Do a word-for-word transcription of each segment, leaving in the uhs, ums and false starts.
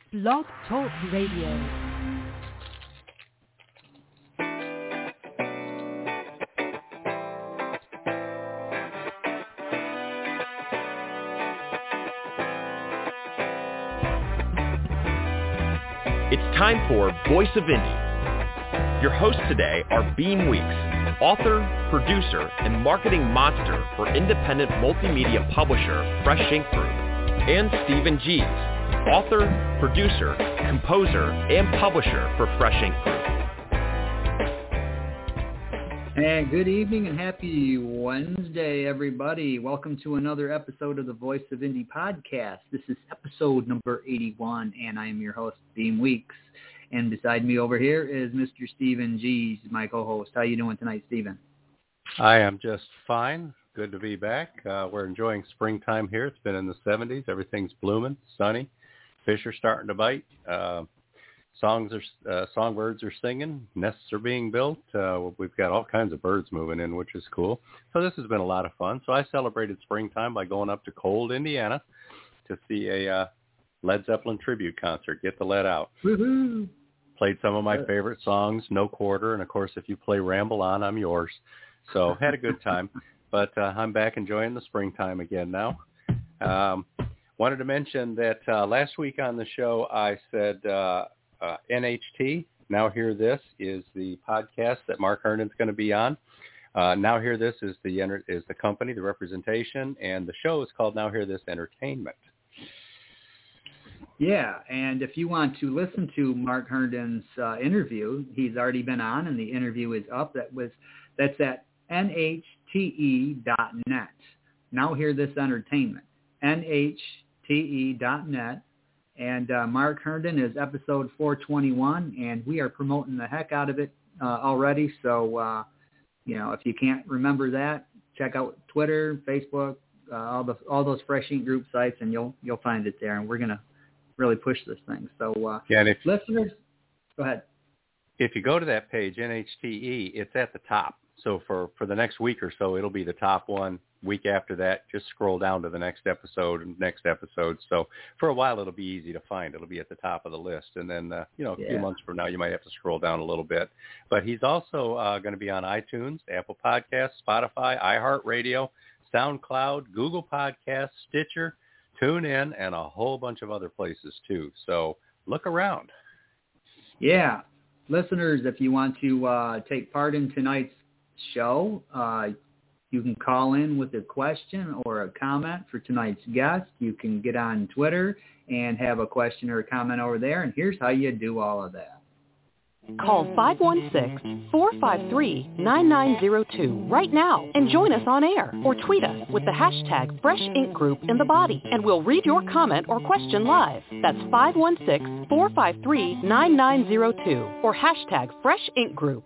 Blog Talk Radio. It's time for Voice of Indie. Your hosts today are Beam Weeks, author, producer, and marketing monster for independent multimedia publisher Fresh Ink Group, and Stephen Gies, author, producer, composer, and publisher for Fresh Ink Group. And good evening and happy Wednesday, everybody. Welcome to another episode of the Voice of Indie podcast. This is episode number eighty-one, and I am your host, Beam Weeks. And beside me over here is Mister Stephen Gies, my co-host. How you doing tonight, Stephen? I am just fine. Good to be back. Uh, we're enjoying springtime here. It's been in the seventies. Everything's blooming, sunny. Fish are starting to bite. Uh, songs are uh, songbirds are singing. Nests are being built. Uh, we've got all kinds of birds moving in, which is cool. So this has been a lot of fun. So I celebrated springtime by going up to Cold, Indiana, to see a uh, Led Zeppelin tribute concert. Get the lead out. Woohoo! Played some of my favorite songs, No Quarter, and of course, if you play Ramble On, I'm yours. So had a good time. But uh, I'm back enjoying the springtime again now. Um, wanted to mention that uh, last week on the show I said uh, uh, N H T, Now Hear This, is the podcast that Mark Herndon's going to be on. Uh, Now Hear This is the is the company, the representation, and the show is called Now Hear This Entertainment. Yeah, and if you want to listen to Mark Herndon's uh, interview, he's already been on, and the interview is up. That was that's at N H T E dot net. Now Hear This Entertainment, N H T E dot net. And uh, Mark Herndon is episode four twenty-one, and we are promoting the heck out of it uh, already. So, uh, you know, if you can't remember that, check out Twitter, Facebook, uh, all the all those Fresh Ink Group sites, and you'll you'll find it there. And we're gonna really push this thing. So, uh, yeah, and if, listeners, go ahead. If you go to that page, N H T E, it's at the top. So for, for the next week or so, it'll be the top one. Week after that, just scroll down to the next episode and next episode. So for a while, it'll be easy to find. It'll be at the top of the list. And then, uh, you know, a yeah. few months from now, you might have to scroll down a little bit. But he's also uh, going to be on iTunes, Apple Podcasts, Spotify, iHeartRadio, SoundCloud, Google Podcasts, Stitcher, TuneIn, and a whole bunch of other places, too. So look around. Yeah. Listeners, if you want to uh, take part in tonight's show, uh, you can call in with a question or a comment for tonight's guest. You can get on Twitter and have a question or a comment over there, and here's how you do all of that. Call five one six, four five three, nine nine zero two right now and join us on air, or tweet us with the hashtag Fresh Ink Group in the body, and we'll read your comment or question live. That's five one six, four five three, nine nine zero two or hashtag Fresh Ink Group.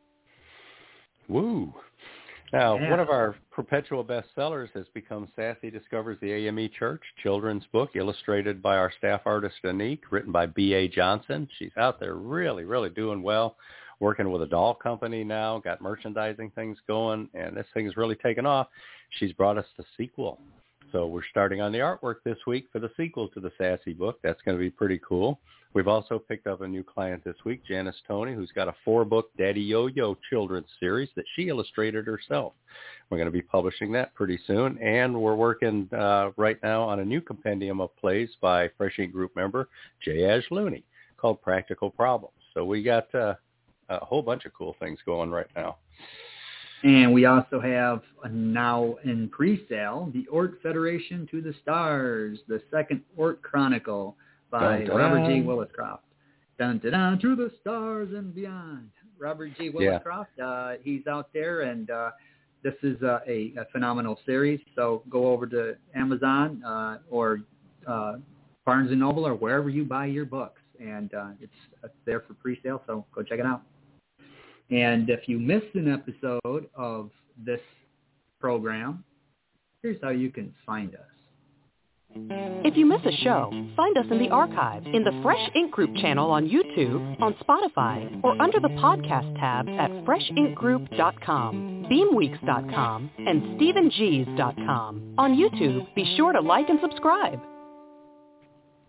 Woo. Now, yeah. one of our perpetual bestsellers has become Sassy Discovers the A M E Church, children's book illustrated by our staff artist, Anique, written by B A Johnson. She's out there really, really doing well, working with a doll company now, got merchandising things going, and this thing is really taken off. She's brought us the sequel. So we're starting on the artwork this week for the sequel to the Sassy book. That's going to be pretty cool. We've also picked up a new client this week, Janice Tony, who's got a four-book Daddy Yo-Yo children's series that she illustrated herself. We're going to be publishing that pretty soon, and we're working uh, right now on a new compendium of plays by Fresh Ink Group member J. Ash Looney called Practical Problems. So we got uh, a whole bunch of cool things going right now. And we also have now in pre-sale, the Ort Federation to the Stars, the second Ort Chronicle by dun, dun, Robert G. Williscroft. Dun, dun, dun, to the stars and beyond. Robert G. Williscroft, yeah. uh, he's out there, and uh, this is uh, a, a phenomenal series. So go over to Amazon uh, or uh, Barnes and Noble or wherever you buy your books, and uh, it's, it's there for pre-sale, so go check it out. And if you missed an episode of this program, here's how you can find us. If you miss a show, find us in the archives in the Fresh Ink Group channel on YouTube, on Spotify, or under the podcast tabs at fresh ink group dot com, beam weeks dot com, and stephen gies dot com. On YouTube, be sure to like and subscribe.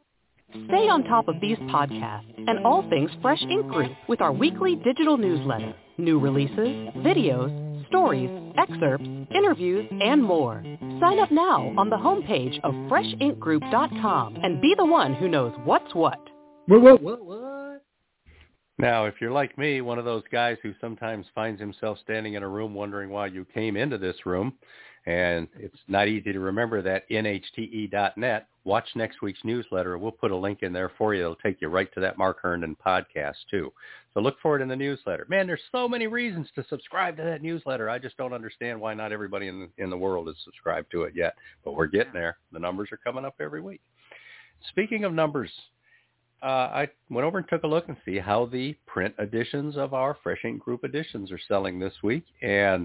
Stay on top of these podcasts and all things Fresh Ink Group with our weekly digital newsletter. New releases, videos, stories, excerpts, interviews, and more. Sign up now on the homepage of fresh ink group dot com and be the one who knows what's what. What, what, what, what? Now, if you're like me, one of those guys who sometimes finds himself standing in a room wondering why you came into this room, and it's not easy to remember that N H T E dot net, watch next week's newsletter. We'll put a link in there for you. It'll take you right to that Mark Herndon podcast, too. So look for it in the newsletter. Man, there's so many reasons to subscribe to that newsletter. I just don't understand why not everybody in the, in the world is subscribed to it yet. But we're getting there. The numbers are coming up every week. Speaking of numbers, uh, I went over and took a look and see how the print editions of our Fresh Ink Group editions are selling this week. And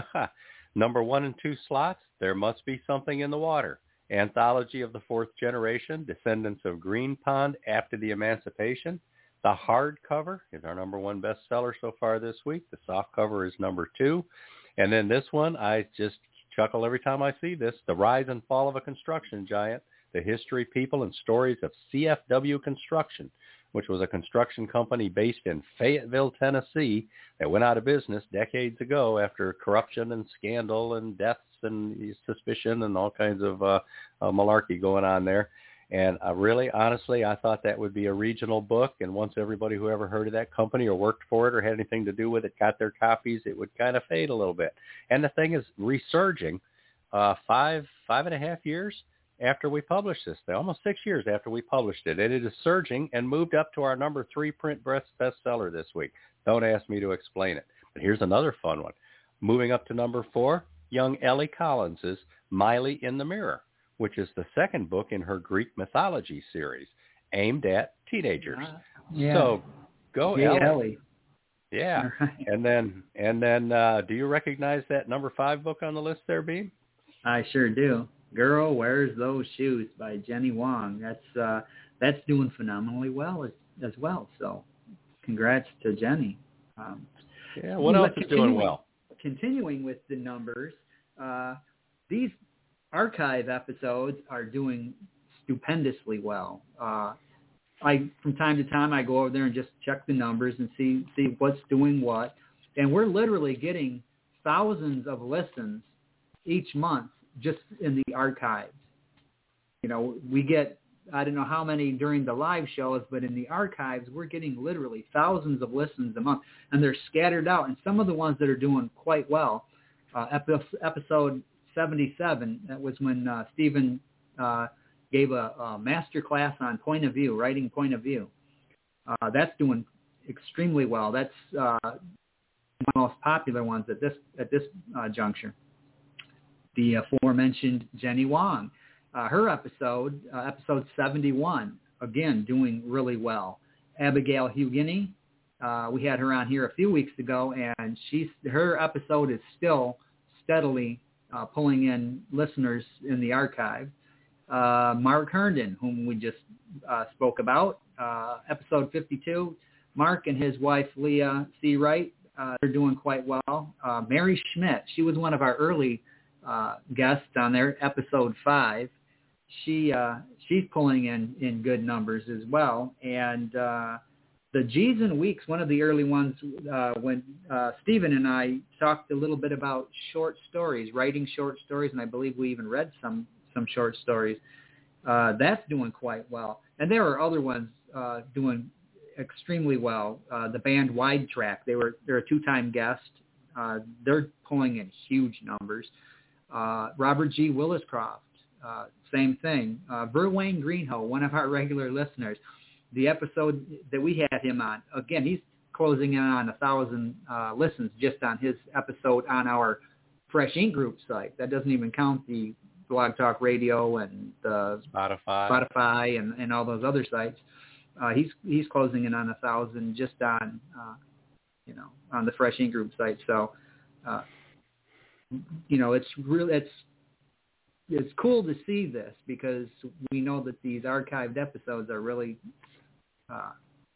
number one and two slots, There Must Be Something in the Water. Anthology of the Fourth Generation, Descendants of Green Pond After the Emancipation. The hardcover is our number one bestseller so far this week. The softcover is number two. And then this one, I just chuckle every time I see this, The Rise and Fall of a Construction Giant, The History, People, and Stories of C F W Construction, which was a construction company based in Fayetteville, Tennessee, that went out of business decades ago after corruption and scandal and deaths and suspicion and all kinds of uh, uh, malarkey going on there. And uh, really, honestly, I thought that would be a regional book. And once everybody who ever heard of that company or worked for it or had anything to do with it got their copies, it would kind of fade a little bit. And the thing is resurging uh, five, five and a half years after we published this thing, almost six years after we published it. And it is surging and moved up to our number three print bestseller this week. Don't ask me to explain it. But here's another fun one. Moving up to number four, young Ellie Collins's Miley in the Mirror, which is the second book in her Greek mythology series aimed at teenagers. Uh, yeah. So go yeah, Ellie. Ellie. Yeah. Right. And then, and then uh, do you recognize that number five book on the list there, Beam? I sure do. Girl Wears Those Shoes by Jenny Wong. That's uh, that's doing phenomenally well as, as well. So congrats to Jenny. Um, yeah, what else is doing well? Continuing with the numbers, uh, these archive episodes are doing stupendously well. Uh, I from time to time I go over there and just check the numbers and see see what's doing what, and we're literally getting thousands of listens each month just in the archives. You know, we get I don't know how many during the live shows, but in the archives we're getting literally thousands of listens a month, and they're scattered out. And some of the ones that are doing quite well, uh, episode seventy-seven, that was when uh, Stephen uh, gave a, a master class on point of view, writing point of view. Uh, that's doing extremely well. That's uh, one of the most popular ones at this at this uh, juncture. The aforementioned Jenny Wong, uh, her episode, uh, episode seventy-one, again doing really well. Abigail Hugheny, uh, we had her on here a few weeks ago, and she's her episode is still steadily Uh, pulling in listeners in the archive. Uh, Mark Herndon, whom we just uh, spoke about, uh, episode fifty-two. Mark and his wife, Leah C. Wright, uh, they're doing quite well. Uh, Mary Schmidt, she was one of our early uh, guests on there, episode five. She uh, she's pulling in, in good numbers as well. And uh, the G's and Weeks, one of the early ones, uh, when uh, Stephen and I talked a little bit about short stories, writing short stories, and I believe we even read some some short stories. Uh, that's doing quite well. And there are other ones uh, doing extremely well. Uh, the band Wide Track, they were they're a two-time guest. Uh, they're pulling in huge numbers. Uh, Robert G. Williscroft, uh, same thing. Uh, Verwayne Greenhoe, one of our regular listeners. The episode that we had him on, again, he's closing in on a thousand uh, listens just on his episode on our Fresh Ink Group site. That doesn't even count the Blog Talk Radio and the Spotify, Spotify, and, and all those other sites. Uh, he's he's closing in on a thousand just on uh, you know on the Fresh Ink Group site. So uh, you know it's really it's it's cool to see this because we know that these archived episodes are really Uh,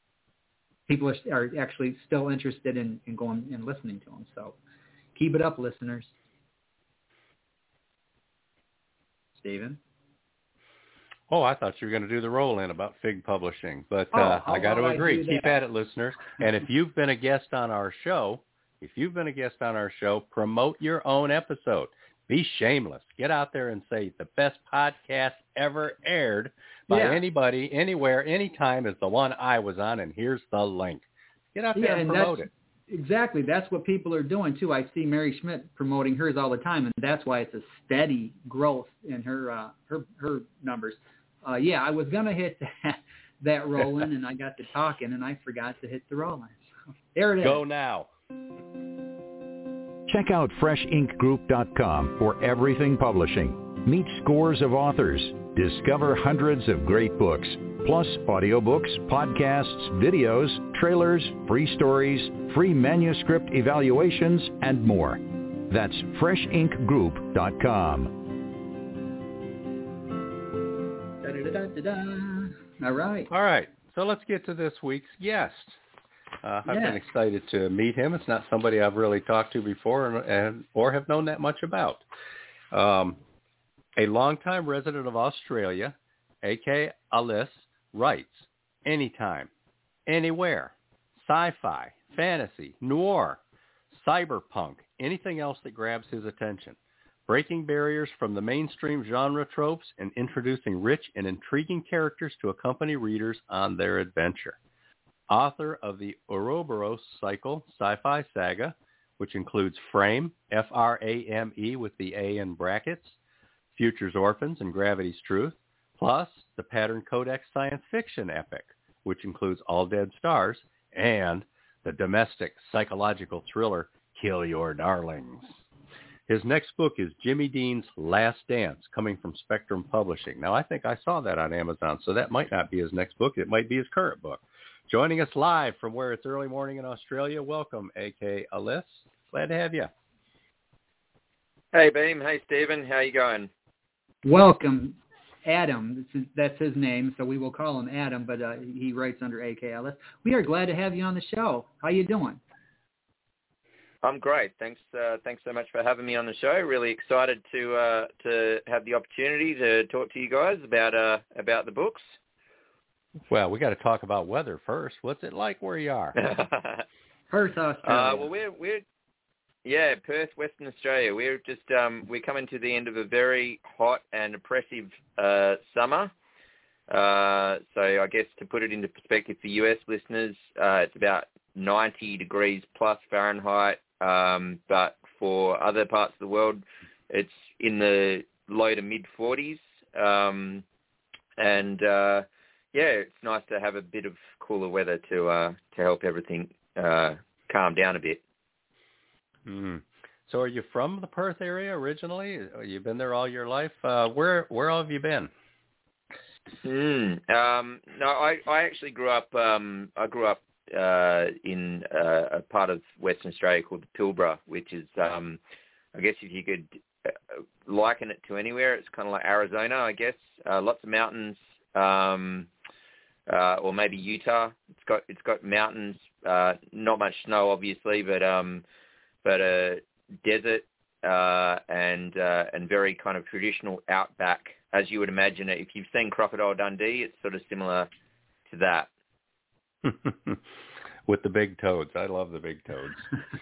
people are, are actually still interested in, in going and listening to them. So keep it up, listeners. Stephen? Oh, I thought you were going to do the roll-in about Fig Publishing, but oh, uh, I got to I agree. Keep at it, listeners. And if you've been a guest on our show, if you've been a guest on our show, promote your own episode. Be shameless. Get out there and say the best podcast ever aired by yeah. anybody, anywhere, anytime is the one I was on, and here's the link. Get out there yeah, and, and promote it. Exactly. That's what people are doing, too. I see Mary Schmidt promoting hers all the time, and that's why it's a steady growth in her uh, her, her numbers. Uh, yeah, I was going to hit that, that roll-in, and I got to talking, and I forgot to hit the roll-in. So there it is. Go now. Check out fresh ink group dot com for everything publishing. Meet scores of authors. Discover hundreds of great books, plus audiobooks, podcasts, videos, trailers, free stories, free manuscript evaluations, and more. That's fresh ink group dot com. Da-da-da-da-da. All right. All right. So let's get to this week's guest. Uh, I've yeah. been excited to meet him. It's not somebody I've really talked to before and, and or have known that much about. Um, a longtime resident of Australia, A K Alice, writes anytime, anywhere, sci-fi, fantasy, noir, cyberpunk, anything else that grabs his attention, breaking barriers from the mainstream genre tropes and introducing rich and intriguing characters to accompany readers on their adventure. Author of the Ouroboros cycle sci-fi saga, which includes Frame, F R A M E with the A in brackets, Future's Orphans and Gravity's Truth, plus the Pattern Codex science fiction epic, which includes All Dead Stars, and the domestic psychological thriller Kill Your Darlings. His next book is Jimmy Dean's Last Dance, coming from Spectrum Publishing. Now, I think I saw that on Amazon, so that might not be his next book. It might be his current book. Joining us live from where it's early morning in Australia, welcome, A K Alice. Glad to have you. Hey, Beam. Hey, Stephen. How you going? Welcome, Adam. That's his name, so we will call him Adam, but uh, he writes under A K Alice. We are glad to have you on the show. How you doing? I'm great. Thanks. Uh, thanks so much for having me on the show. Really excited to uh, to have the opportunity to talk to you guys about uh, about the books. Well, we got to talk about weather first. What's it like where you are? Perth, Australia. Uh, well, we're we're yeah, Perth, Western Australia. We're just um, we're coming to the end of a very hot and oppressive uh, summer. Uh, so I guess to put it into perspective for U S listeners, uh, it's about ninety degrees plus Fahrenheit. Um, but for other parts of the world, it's in the low to mid forties. Um, and uh, yeah, it's nice to have a bit of cooler weather to uh, to help everything uh, calm down a bit. Mm. So, are you from the Perth area originally? You've been there all your life. Uh, where where have you been? Mm. Um, no, I, I actually grew up. Um, I grew up uh, in uh, a part of Western Australia called the Pilbara, which is, um, I guess, if you could liken it to anywhere, it's kind of like Arizona, I guess. Uh, lots of mountains. Um, Uh, or maybe Utah. It's got it's got mountains, uh, not much snow, obviously, but um, but a desert uh, and uh, and very kind of traditional outback, as you would imagine it. If you've seen Crocodile Dundee, it's sort of similar to that. With the big toads, I love the big toads.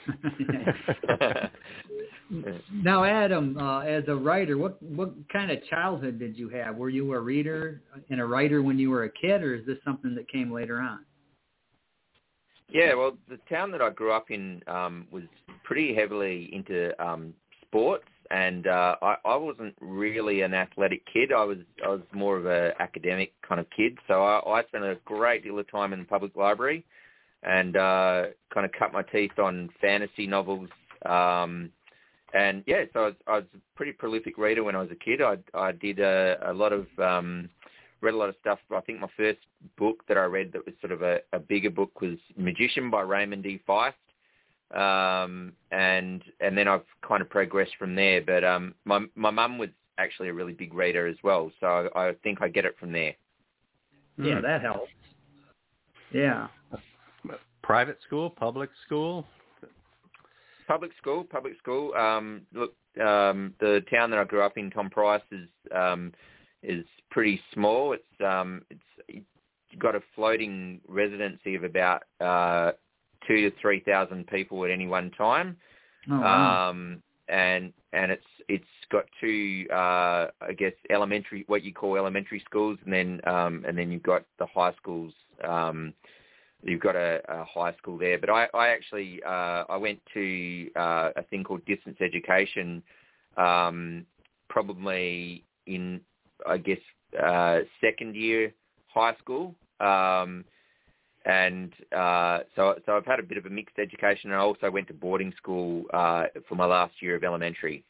Now, Adam, uh, as a writer, what what kind of childhood did you have? Were you a reader and a writer when you were a kid, or is this something that came later on? Yeah, well, the town that I grew up in um, was pretty heavily into um, sports, and uh, I, I wasn't really an athletic kid. I was I was more of an academic kind of kid, so I, I spent a great deal of time in the public library and uh, kind of cut my teeth on fantasy novels. Um, and, yeah, so I was, I was a pretty prolific reader when I was a kid. I, I did a, a lot of, um, read a lot of stuff. I think my first book that I read that was sort of a, a bigger book was Magician by Raymond D. Feist. Um, and and then I've kind of progressed from there. But um, my my mum was actually a really big reader as well, so I, I think I get it from there. Yeah, mm. that helps. Yeah. Private school, public school? Public school, public school. Um, look, um, the town that I grew up in, Tom Price, is um, is pretty small. It's um, it's got a floating residency of about uh, two to three thousand people at any one time. Oh, wow. Um, and and it's it's got two, uh, I guess, elementary, what you call elementary schools, and then um, and then you've got the high schools. Um, you've got a, a high school there. But I, I actually uh, I went to uh, a thing called distance education, um, probably in I guess uh, second year high school. Um, And uh, so, so I've had a bit of a mixed education, and I also went to boarding school uh, for my last year of elementary.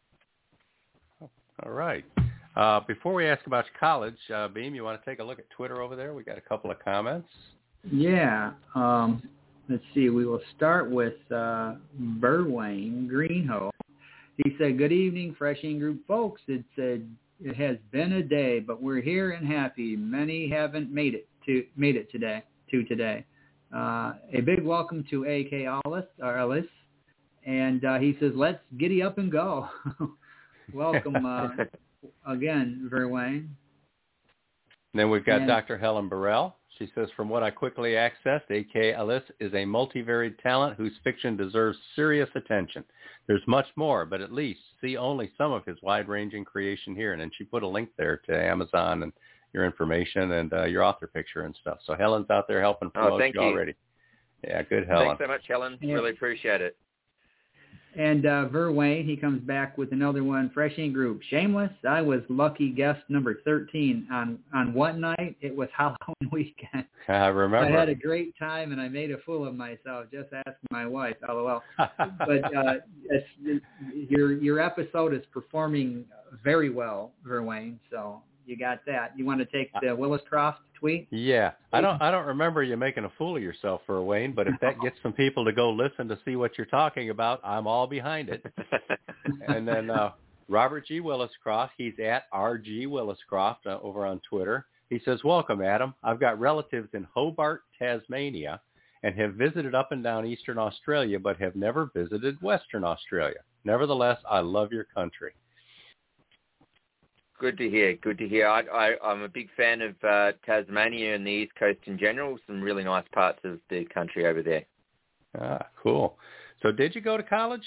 All right. Uh, before we ask about college, uh, Beam, you want to take a look at Twitter over there? We got a couple of comments. Yeah. Um, let's see. We will start with uh, Berwayne Greenhoe. He said, "Good evening, Fresh In Group folks. It's a, it has been a day, but we're here and happy. Many haven't made it to made it today." to today. Uh, a big welcome to A K Ellis, or Ellis, and uh, he says, "Let's giddy up and go." Welcome uh, again, Verwayne. Then we've got And, Doctor Helen Burrell. She says, "From what I quickly accessed, A K Ellis is a multivariate talent whose fiction deserves serious attention. There's much more, but at least see only some of his wide-ranging creation here." And then she put a link there to Amazon and your information and uh, your author picture and stuff. So Helen's out there helping promote oh, thank you, you already. Yeah, good, Helen. Thanks so much, Helen. Yeah. Really appreciate it. And uh, Verwayne, he comes back with another one. Fresh In Group. Shameless. I was lucky guest number thirteen. On on what night? It was Halloween weekend. I remember. I had a great time, and I made a fool of myself. Just ask my wife. LOL. But uh, it's, your your episode is performing very well, Verwayne. So you got that. You want to take the Willis Croft tweet? Yeah. I don't I don't remember you making a fool of yourself for Wayne, but if that gets some people to go listen to see what you're talking about, I'm all behind it. And then uh, Robert G. Williscroft, he's at R G Williscroft uh, over on Twitter. He says, "Welcome, Adam. I've got relatives in Hobart, Tasmania, and have visited up and down Eastern Australia, but have never visited Western Australia. Nevertheless, I love your country." Good to hear. Good to hear. I, I, I'm a big fan of uh, Tasmania and the East Coast in general. Some really nice parts of the country over there. Ah, cool. So did you go to college?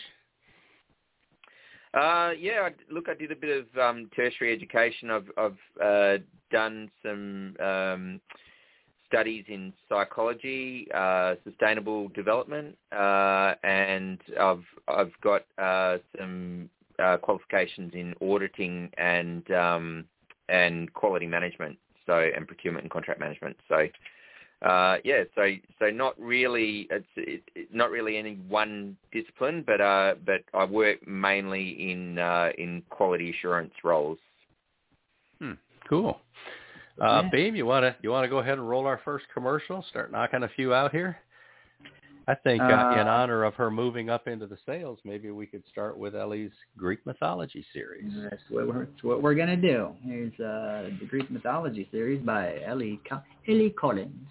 Uh, yeah, I, look, I did a bit of um, tertiary education. I've, I've uh, done some um, studies in psychology, uh, sustainable development, uh, and I've I've got uh, some Uh, qualifications in auditing and um, and quality management, so and procurement and contract management. So uh, yeah, so so not really it's it, it, not really any one discipline, but uh, but I work mainly in uh, in quality assurance roles. Hmm, cool. Uh, yeah. Beam, you wanna you wanna go ahead and roll our first commercial? Start knocking a few out here. I think uh, uh, in honor of her moving up into the sales, maybe we could start with Ellie's Greek mythology series. That's what we're, that's what we're going to do. Here's uh, the Greek mythology series by Ellie, Ellie Collins.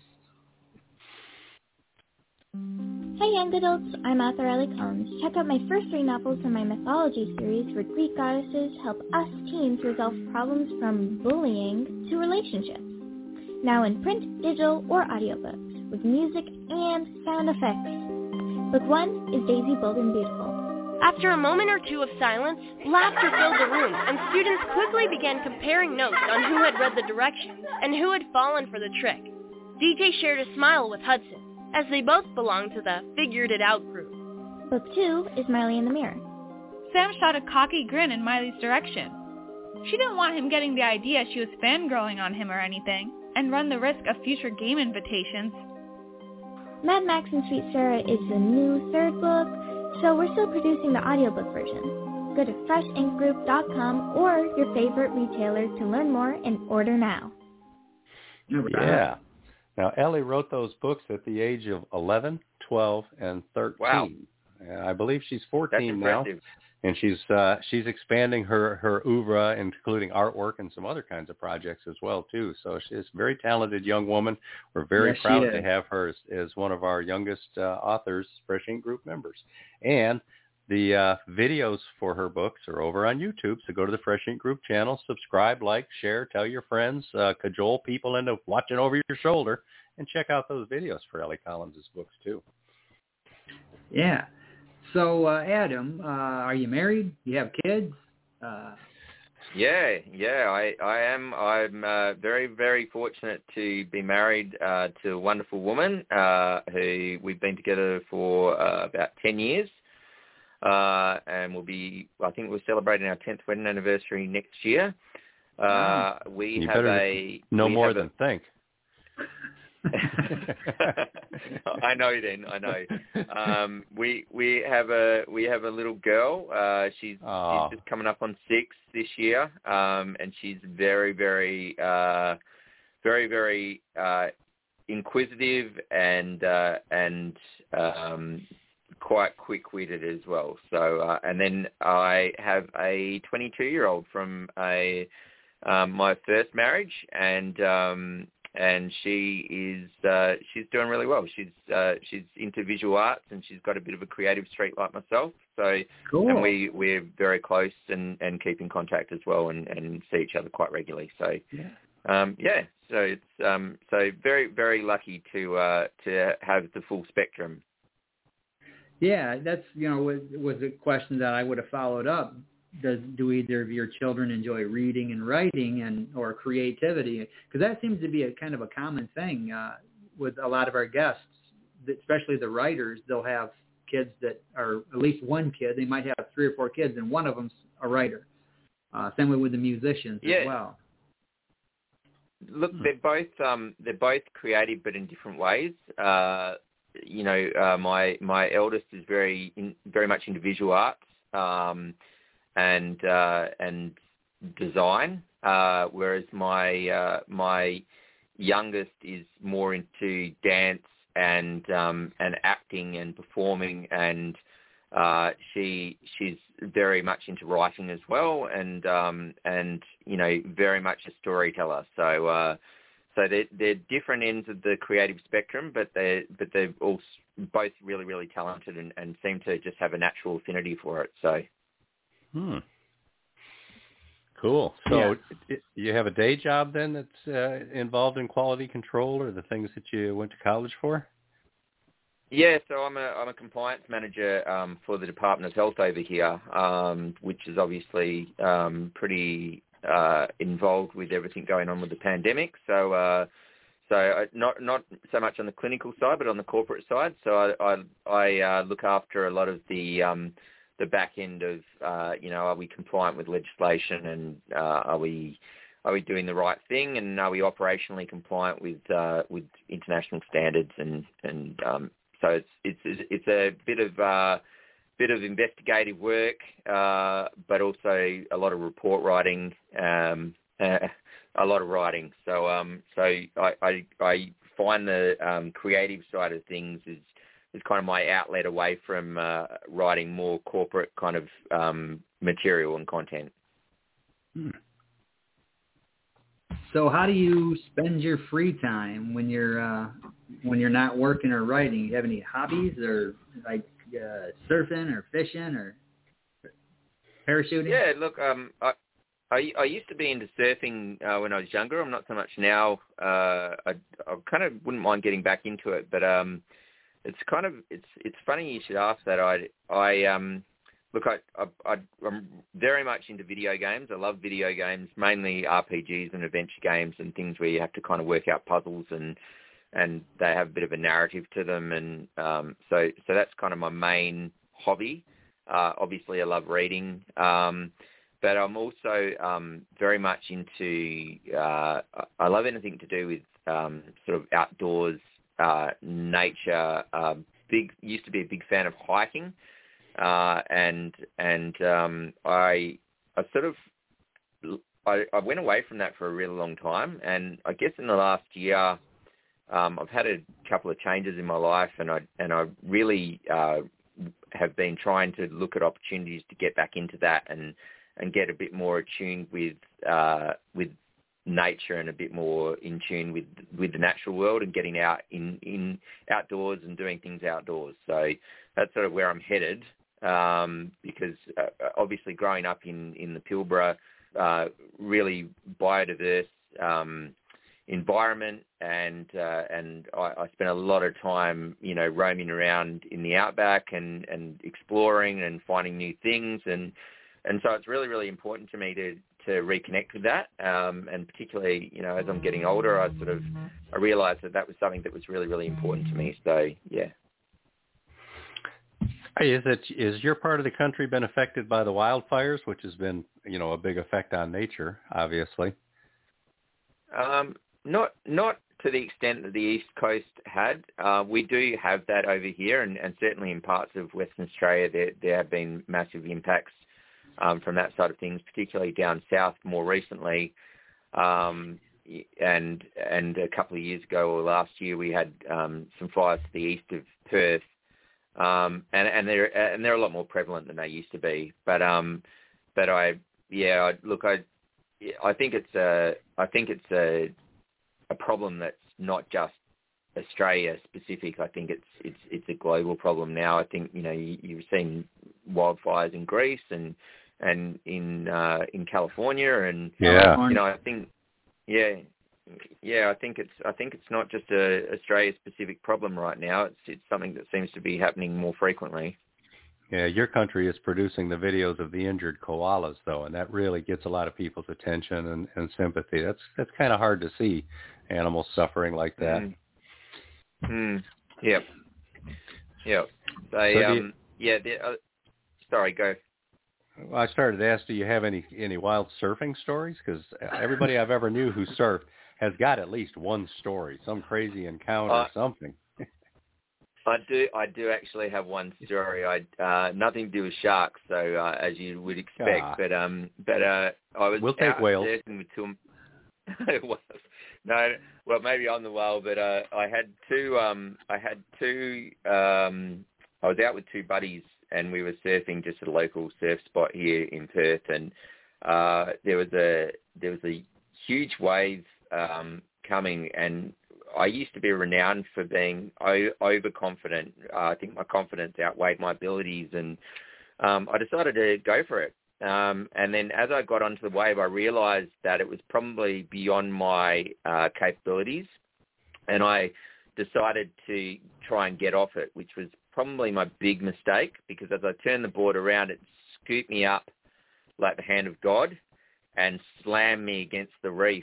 Hi, young adults. I'm author Ellie Collins. Check out my first three novels in my mythology series where Greek goddesses help us teens resolve problems from bullying to relationships. Now in print, digital, or audiobooks, with music and sound effects. Book one is Daisy Bold and Beautiful. After a moment or two of silence, laughter filled the room, and students quickly began comparing notes on who had read the directions and who had fallen for the trick. D J shared a smile with Hudson, as they both belonged to the Figured It Out group. Book two is Miley in the Mirror. Sam shot a cocky grin in Miley's direction. She didn't want him getting the idea she was fangirling on him or anything, and run the risk of future game invitations. Mad Max and Sweet Sarah is the new third book, so we're still producing the audiobook version. Go to fresh ink group dot com or your favorite retailer to learn more and order now. Yeah. Now, Ellie wrote those books at the age of eleven, twelve, and thirteen. Wow. I believe she's fourteen now. And she's uh, she's expanding her, her oeuvre, including artwork and some other kinds of projects as well, too. So she's a very talented young woman. We're very yes, proud to have her as, as one of our youngest uh, authors, Fresh Ink Group members. And the uh, videos for her books are over on YouTube. So go to the Fresh Ink Group channel, subscribe, like, share, tell your friends, uh, cajole people into watching over your shoulder, and check out those videos for Ellie Collins' books too. Yeah. So, uh, Adam, uh, are you married? Do you have kids? Uh, yeah, yeah, I, I am. I'm uh, very, very fortunate to be married uh, to a wonderful woman uh, who we've been together for uh, about ten years. Uh, and we'll be, I think we're celebrating our tenth wedding anniversary next year. Uh, we you have better a... No we more have than a, think. I know then, I know. Um, we we have a we have a little girl. Uh, she's, she's just coming up on six this year, um, and she's very, very, uh, very, very uh, inquisitive and uh, and um, quite quick-witted as well. So, uh, and then I have a twenty-two-year-old from a um, my first marriage, and um, and she is uh, she's doing really well. She's uh, she's into visual arts, and she's got a bit of a creative streak like myself. So, cool. And we we're very close and, and keep in contact as well, and, and see each other quite regularly. So, yeah, um, yeah. So it's um, so very very lucky to uh, to have the full spectrum. Yeah, that's, you know, was, was a question that I would have followed up. Does do either of your children enjoy reading and writing and or creativity? Because that seems to be a kind of a common thing uh, with a lot of our guests, especially the writers. They'll have kids that are at least one kid. They might have three or four kids, and one of them's a writer. Uh, same way with the musicians yeah. as well. Look, they're both um, they're both creative, but in different ways. Uh, you know, uh, my my eldest is very in, very much into visual arts um, and uh, and design, uh, whereas my uh, my youngest is more into dance and um, and acting and performing, and uh, she she's very much into writing as well, and um, and you know, very much a storyteller. So. Uh, So they're, they're different ends of the creative spectrum, but they're, but they're all both really, really talented and, and seem to just have a natural affinity for it. So, hmm. Cool. So yeah. it, you have a day job then that's uh, involved in quality control or the things that you went to college for? Yeah, so I'm a I'm a compliance manager um, for the Department of Health over here, um, which is obviously um, pretty uh, involved with everything going on with the pandemic. So, uh, so not not so much on the clinical side, but on the corporate side. So I I, I uh, look after a lot of the um, the back end of uh, you know, are we compliant with legislation, and uh, are we are we doing the right thing, and are we operationally compliant with uh, with international standards, and and um, So it's it's it's a bit of uh, bit of investigative work, uh, but also a lot of report writing, um, uh, a lot of writing. So um, so I, I I find the um, creative side of things is is kind of my outlet away from uh, writing more corporate kind of um, material and content. Hmm. So how do you spend your free time when you're uh, when you're not working or writing? Do you have any hobbies, or like uh, surfing or fishing or parachuting? Yeah, look, um, I, I I used to be into surfing uh, when I was younger. I'm not so much now. Uh, I I kind of wouldn't mind getting back into it, but um, it's kind of it's it's funny you should ask that. I I um. Look, I, I, I'm very much into video games. I love video games, mainly R P Gs and adventure games and things where you have to kind of work out puzzles, and and they have a bit of a narrative to them. And um, so so that's kind of my main hobby. Uh, obviously, I love reading, um, but I'm also um, very much into, uh, I love anything to do with um, sort of outdoors, uh, nature. Uh, big used to be a big fan of hiking. Uh, and and um, I I sort of I, I went away from that for a really long time, and I guess in the last year um, I've had a couple of changes in my life, and I and I really uh, have been trying to look at opportunities to get back into that and, and get a bit more attuned with uh, with nature and a bit more in tune with with the natural world and getting out in, in outdoors and doing things outdoors. So that's sort of where I'm headed. um, because uh, obviously growing up in, in the Pilbara, uh, really biodiverse um, environment, and uh, and I, I spent a lot of time, you know, roaming around in the outback and, and exploring and finding new things, and and so it's really, really important to me to, to reconnect with that, um, and particularly, you know, as I'm getting older, I sort of I realised that that was something that was really, really important to me. So yeah. Is it is your part of the country been affected by the wildfires, which has been, you know, a big effect on nature, obviously? Um, not not to the extent that the East Coast had. Uh, we do have that over here, and, and certainly in parts of Western Australia, there there have been massive impacts um, from that side of things, particularly down south more recently. Um, and and a couple of years ago or last year, we had um, some fires to the east of Perth. Um, and, and they're and they're a lot more prevalent than they used to be. But um, but I yeah I, look I I think it's a I think it's a a problem that's not just Australia specific. I think it's it's it's a global problem now. I think you know you, you've seen wildfires in Greece and and in uh, in California, and yeah. you know I think yeah. Yeah, I think it's I think it's not just a Australia specific problem right now. It's it's something that seems to be happening more frequently. Yeah, your country is producing the videos of the injured koalas though, and that really gets a lot of people's attention and, and sympathy. That's that's kind of hard to see animals suffering like that. Mm. Mm. Yep. Yep. They so um you, yeah, uh, sorry, go. Well, I started to ask, do you have any any wild surfing stories? Because everybody I've ever knew who surfed has got at least one story, some crazy encounter, uh, something. I do, I do actually have one story. I uh, nothing to do with sharks, so uh, as you would expect. Ah. But um, but uh, I was we'll take out whales. surfing with two. no, well maybe I'm the whale, but uh, I had two. Um, I had two. Um, I was out with two buddies, and we were surfing just at a local surf spot here in Perth, and uh, there was a there was a huge wave um, coming, and I used to be renowned for being o- overconfident. Uh, I think my confidence outweighed my abilities, and um, I decided to go for it. Um, and then as I got onto the wave, I realized that it was probably beyond my uh, capabilities, and I decided to try and get off it, which was probably my big mistake, because as I turned the board around, it scooped me up like the hand of God and slammed me against the reef.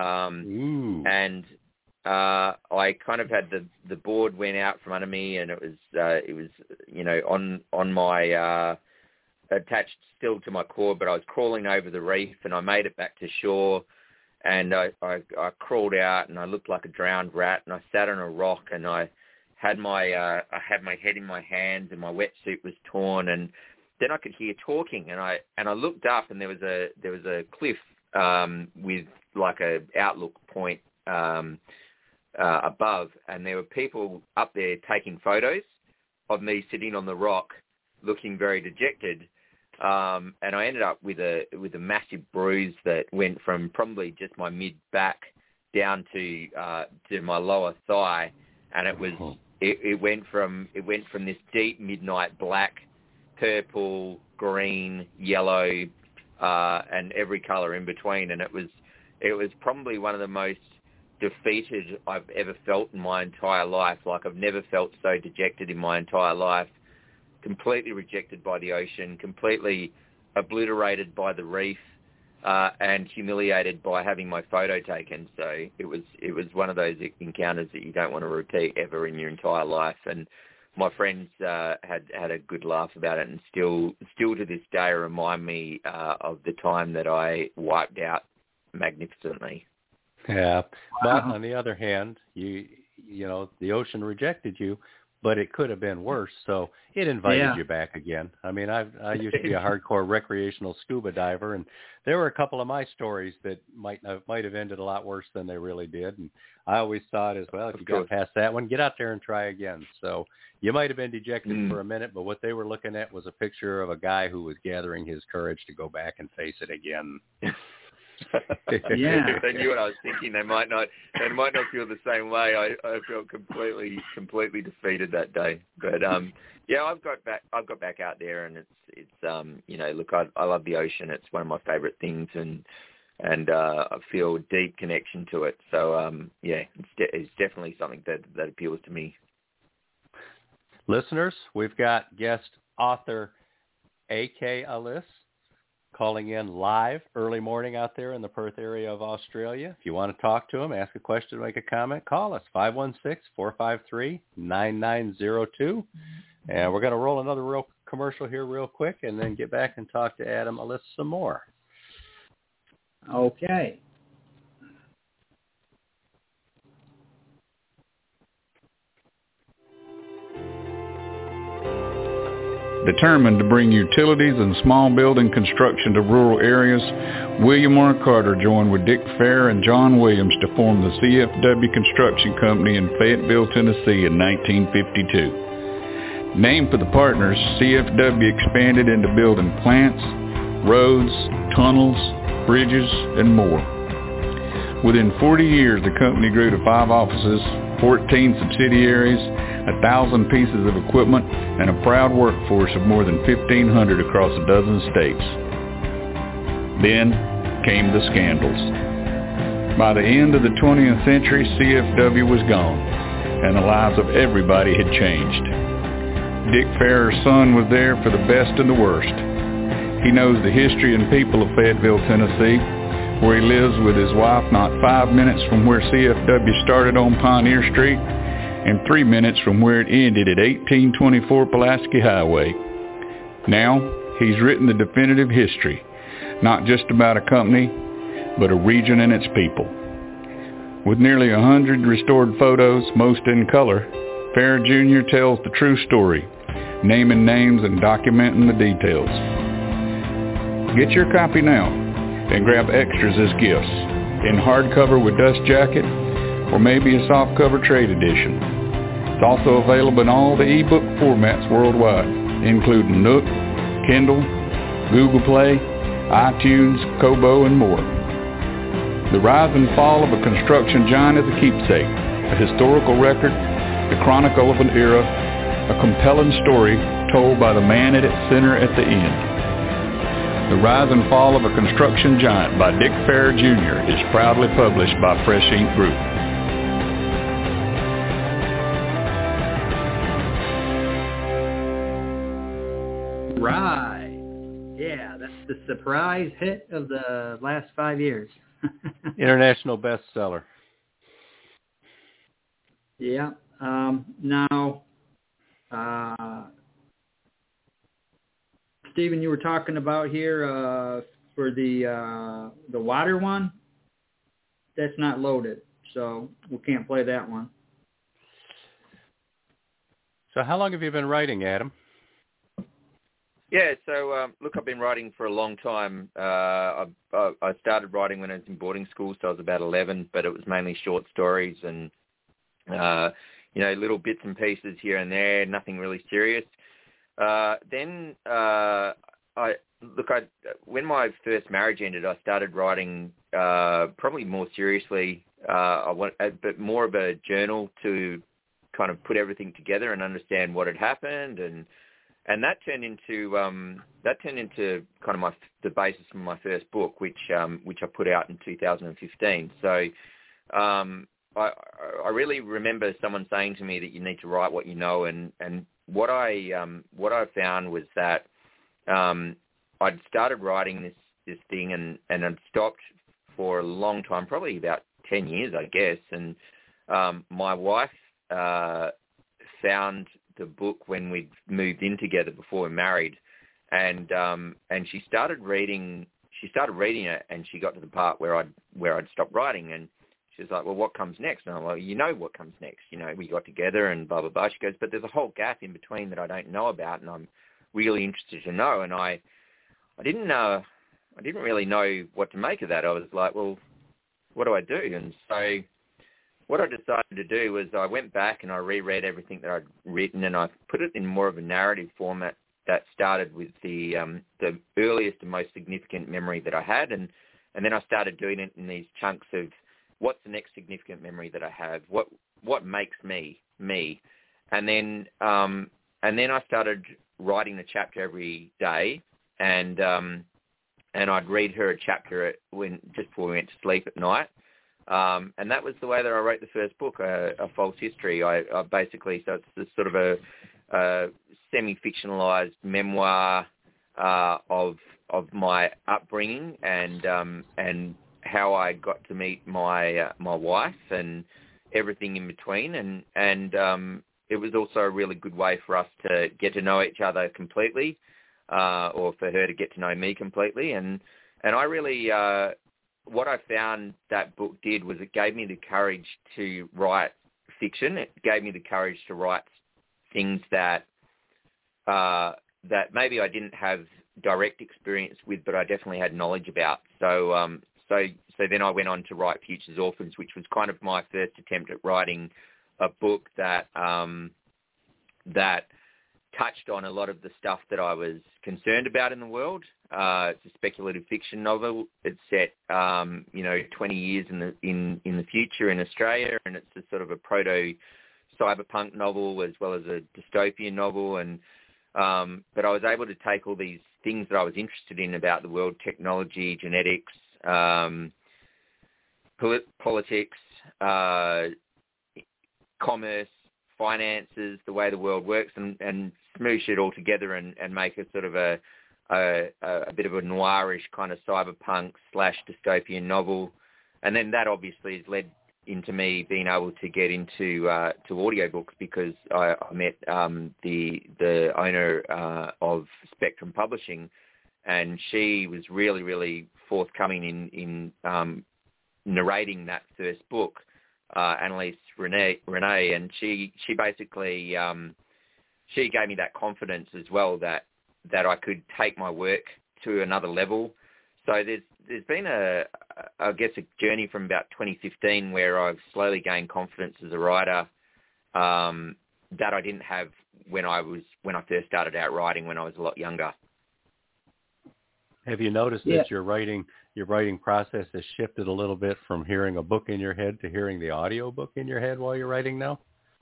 Um, and uh, I kind of had the, the board went out from under me, and it was uh, it was you know on on my uh, attached still to my cord, but I was crawling over the reef, and I made it back to shore, and I, I, I crawled out, and I looked like a drowned rat, and I sat on a rock, and I had my uh, I had my head in my hands, and my wetsuit was torn, and then I could hear talking, and I and I looked up, and there was a there was a cliff um, with like a outlook point um, uh, above, and there were people up there taking photos of me sitting on the rock, looking very dejected, um, and I ended up with a with a massive bruise that went from probably just my mid back down to uh, to my lower thigh, and it was it, it went from it went from this deep midnight black, purple, green, yellow, uh, and every color in between, and it was it was probably one of the most defeated I've ever felt in my entire life. Like I've never felt so dejected in my entire life. Completely rejected by the ocean, completely obliterated by the reef, uh, and humiliated by having my photo taken. So it was it was one of those encounters that you don't want to repeat ever in your entire life. And my friends uh, had had a good laugh about it, and still still to this day remind me uh, of the time that I wiped out magnificently. Yeah, but on the other hand, you you know the ocean rejected you, but it could have been worse. So it invited yeah. you back again. I mean, I I used to be a hardcore recreational scuba diver, and there were a couple of my stories that might have, might have ended a lot worse than they really did. And I always thought as well, if you got past that one, get out there and try again. So you might have been dejected mm. for a minute, but what they were looking at was a picture of a guy who was gathering his courage to go back and face it again. Yeah. If they knew what I was thinking, they might not. They might not feel the same way. I, I felt completely, completely defeated that day. But um, yeah, I've got back. I've got back out there, and it's, it's um, you know, look, I, I love the ocean. It's one of my favourite things, and and uh, I feel a deep connection to it. So um, yeah, it's, de- it's definitely something that that appeals to me. Listeners, we've got guest author A K Alice calling in live early morning out there in the Perth area of Australia. If you want to talk to him, ask a question, make a comment, call us, five one six, four five three, nine nine zero two. And we're going to roll another real commercial here real quick and then get back and talk to Adam Alice some more. Okay. Determined to bring utilities and small building construction to rural areas, William R. Carter joined with Dick Fair and John Williams to form the C F W Construction Company in Fayetteville, Tennessee in nineteen fifty-two. Named for the partners, C F W expanded into building plants, roads, tunnels, bridges, and more. Within forty years, the company grew to five offices, fourteen subsidiaries, a thousand pieces of equipment, and a proud workforce of more than fifteen hundred across a dozen states. Then came the scandals. By the end of the twentieth century, C F W was gone, and the lives of everybody had changed. Dick Farrer's son was there for the best and the worst. He knows the history and people of Fayetteville, Tennessee, where he lives with his wife not five minutes from where C F W started on Pioneer Street, and three minutes from where it ended at eighteen twenty-four Pulaski Highway. Now, he's written the definitive history, not just about a company, but a region and its people. With nearly a hundred restored photos, most in color, Fair Junior tells the true story, naming names and documenting the details. Get your copy now and grab extras as gifts, in hardcover with dust jacket, or maybe a softcover trade edition. It's also available in all the ebook formats worldwide, including Nook, Kindle, Google Play, iTunes, Kobo, and more. The Rise and Fall of a Construction Giant is a keepsake, a historical record, the chronicle of an era, a compelling story told by the man at its center at the end. The Rise and Fall of a Construction Giant by Dick Fair Junior is proudly published by Fresh Ink Group. Right. Yeah, that's the surprise hit of the last five years. International bestseller. Yeah. Um, now, uh, Stephen, you were talking about here uh, for the uh, the water one. That's not loaded, so we can't play that one. So how long have you been writing, Adam? Yeah, so um, look, I've been writing for a long time. Uh, I, I started writing when I was in boarding school, so I was about eleven, but it was mainly short stories and, uh, you know, little bits and pieces here and there, nothing really serious. Uh, then, uh, I look, I when my first marriage ended, I started writing uh, probably more seriously, uh, I want, but more of a journal to kind of put everything together and understand what had happened, and and that turned into um, that turned into kind of my the basis for my first book, which um, which I put out in two thousand fifteen. So. Um, I, I really remember someone saying to me that you need to write what you know, and, and what I um, what I found was that um, I'd started writing this, this thing and, and I'd stopped for a long time, probably about ten years, I guess. And um, my wife uh, found the book when we'd moved in together before we married, and um, and she started reading. She started reading it, and she got to the part where I'd where I'd stopped writing, and she's like, well, what comes next? And I'm like, you know what comes next. You know, we got together and blah, blah, blah. She goes, but there's a whole gap in between that I don't know about, and I'm really interested to know. And I I didn't uh, I didn't really know what to make of that. I was like, well, what do I do? And so what I decided to do was I went back and I reread everything that I'd written, and I put it in more of a narrative format that started with the um, the earliest and most significant memory that I had, and and then I started doing it in these chunks of what's the next significant memory that I have, what what makes me me, and then um, and then I started writing a chapter every day, and um, and I'd read her a chapter at, when just before we went to sleep at night. Um, and that was the way that I wrote the first book, a, a false history. I, I basically, so it's this sort of a, a semi-fictionalized memoir uh, of of my upbringing and um, and how I got to meet my uh, my wife and everything in between. And and um, it was also a really good way for us to get to know each other completely, uh, or for her to get to know me completely. And and I really. Uh, What I found that book did was it gave me the courage to write fiction. It gave me the courage to write things that uh, that maybe I didn't have direct experience with, but I definitely had knowledge about. So, um, so, so then I went on to write Future's Orphans, which was kind of my first attempt at writing a book that um, that touched on a lot of the stuff that I was concerned about in the world. Uh, it's a speculative fiction novel. It's set, um, you know, twenty years in the in, in the future in Australia, and it's a sort of a proto cyberpunk novel as well as a dystopian novel. And um, but I was able to take all these things that I was interested in about the world: technology, genetics, um, polit- politics, uh, commerce, finances, the way the world works, and, and smoosh it all together and, and make a sort of a, a a bit of a noirish kind of cyberpunk slash dystopian novel. And then that obviously has led into me being able to get into uh, to audiobooks, because I, I met um, the the owner uh, of Spectrum Publishing, and she was really, really forthcoming in, in um, narrating that first book. Uh, Annalise Renee, Renee, and she she basically um, she gave me that confidence as well that that I could take my work to another level. So there's there's been a I guess a journey from about twenty fifteen where I've slowly gained confidence as a writer um, that I didn't have when I was when I first started out writing when I was a lot younger. Have you noticed Yeah. that your writing your writing process has shifted a little bit from hearing a book in your head to hearing the audio book in your head while you're writing now?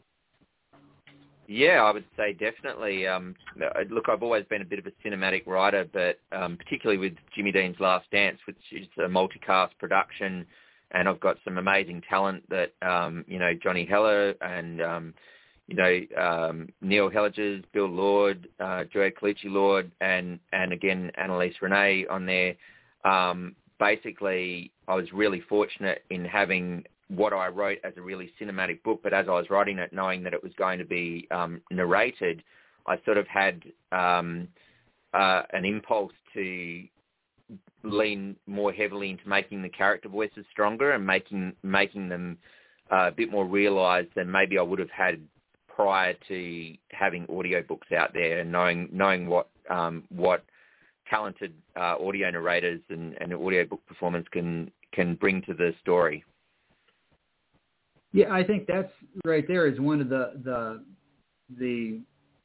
Yeah, I would say definitely. Um, look, I've always been a bit of a cinematic writer, but um, particularly with Jimmy Dean's Last Dance, which is a multicast production, and I've got some amazing talent that, um, you know, Johnny Heller and, um, you know, um, Neil Helligers, Bill Lord, uh, Joe Colucci Lord, and, and again, Annalise Renee on there. Um, basically, I was really fortunate in having what I wrote as a really cinematic book, but as I was writing it, knowing that it was going to be um, narrated, I sort of had um, uh, an impulse to lean more heavily into making the character voices stronger and making making them uh, a bit more realised than maybe I would have had prior to having audiobooks out there, and knowing knowing what um, what talented uh, audio narrators and, and audiobook performance can can bring to the story. Yeah, I think that's right there is one of the the the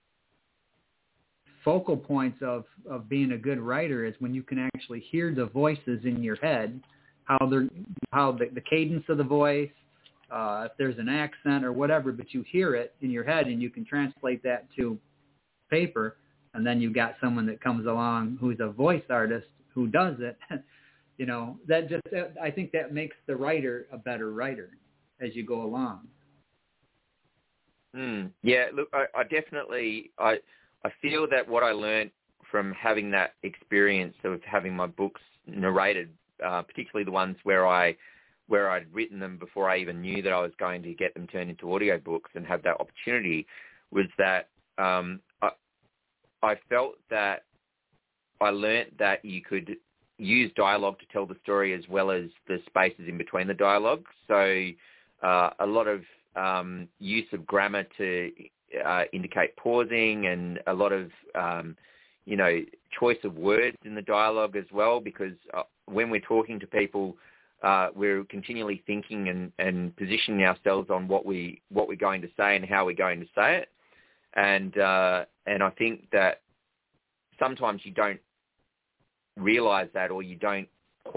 focal points of, of being a good writer is when you can actually hear the voices in your head, how they're how the, the cadence of the voice, uh, if there's an accent or whatever, but you hear it in your head and you can translate that to paper, and then you've got someone that comes along who's a voice artist who does it. You know, that just I think that makes the writer a better writer as you go along. Mm, yeah, look, I, I definitely, I I feel that what I learned from having that experience of having my books narrated, uh, particularly the ones where I, where I'd written them before I even knew that I was going to get them turned into audiobooks and have that opportunity, was that um, I, I felt that I learnt that you could use dialogue to tell the story as well as the spaces in between the dialogue. So Uh, a lot of um, use of grammar to uh, indicate pausing, and a lot of, um, you know, choice of words in the dialogue as well, because uh, when we're talking to people, uh, we're continually thinking and, and positioning ourselves on what, we, what we're going to say and how we're going to say it. And, uh, and I think that sometimes you don't realise that, or you don't quite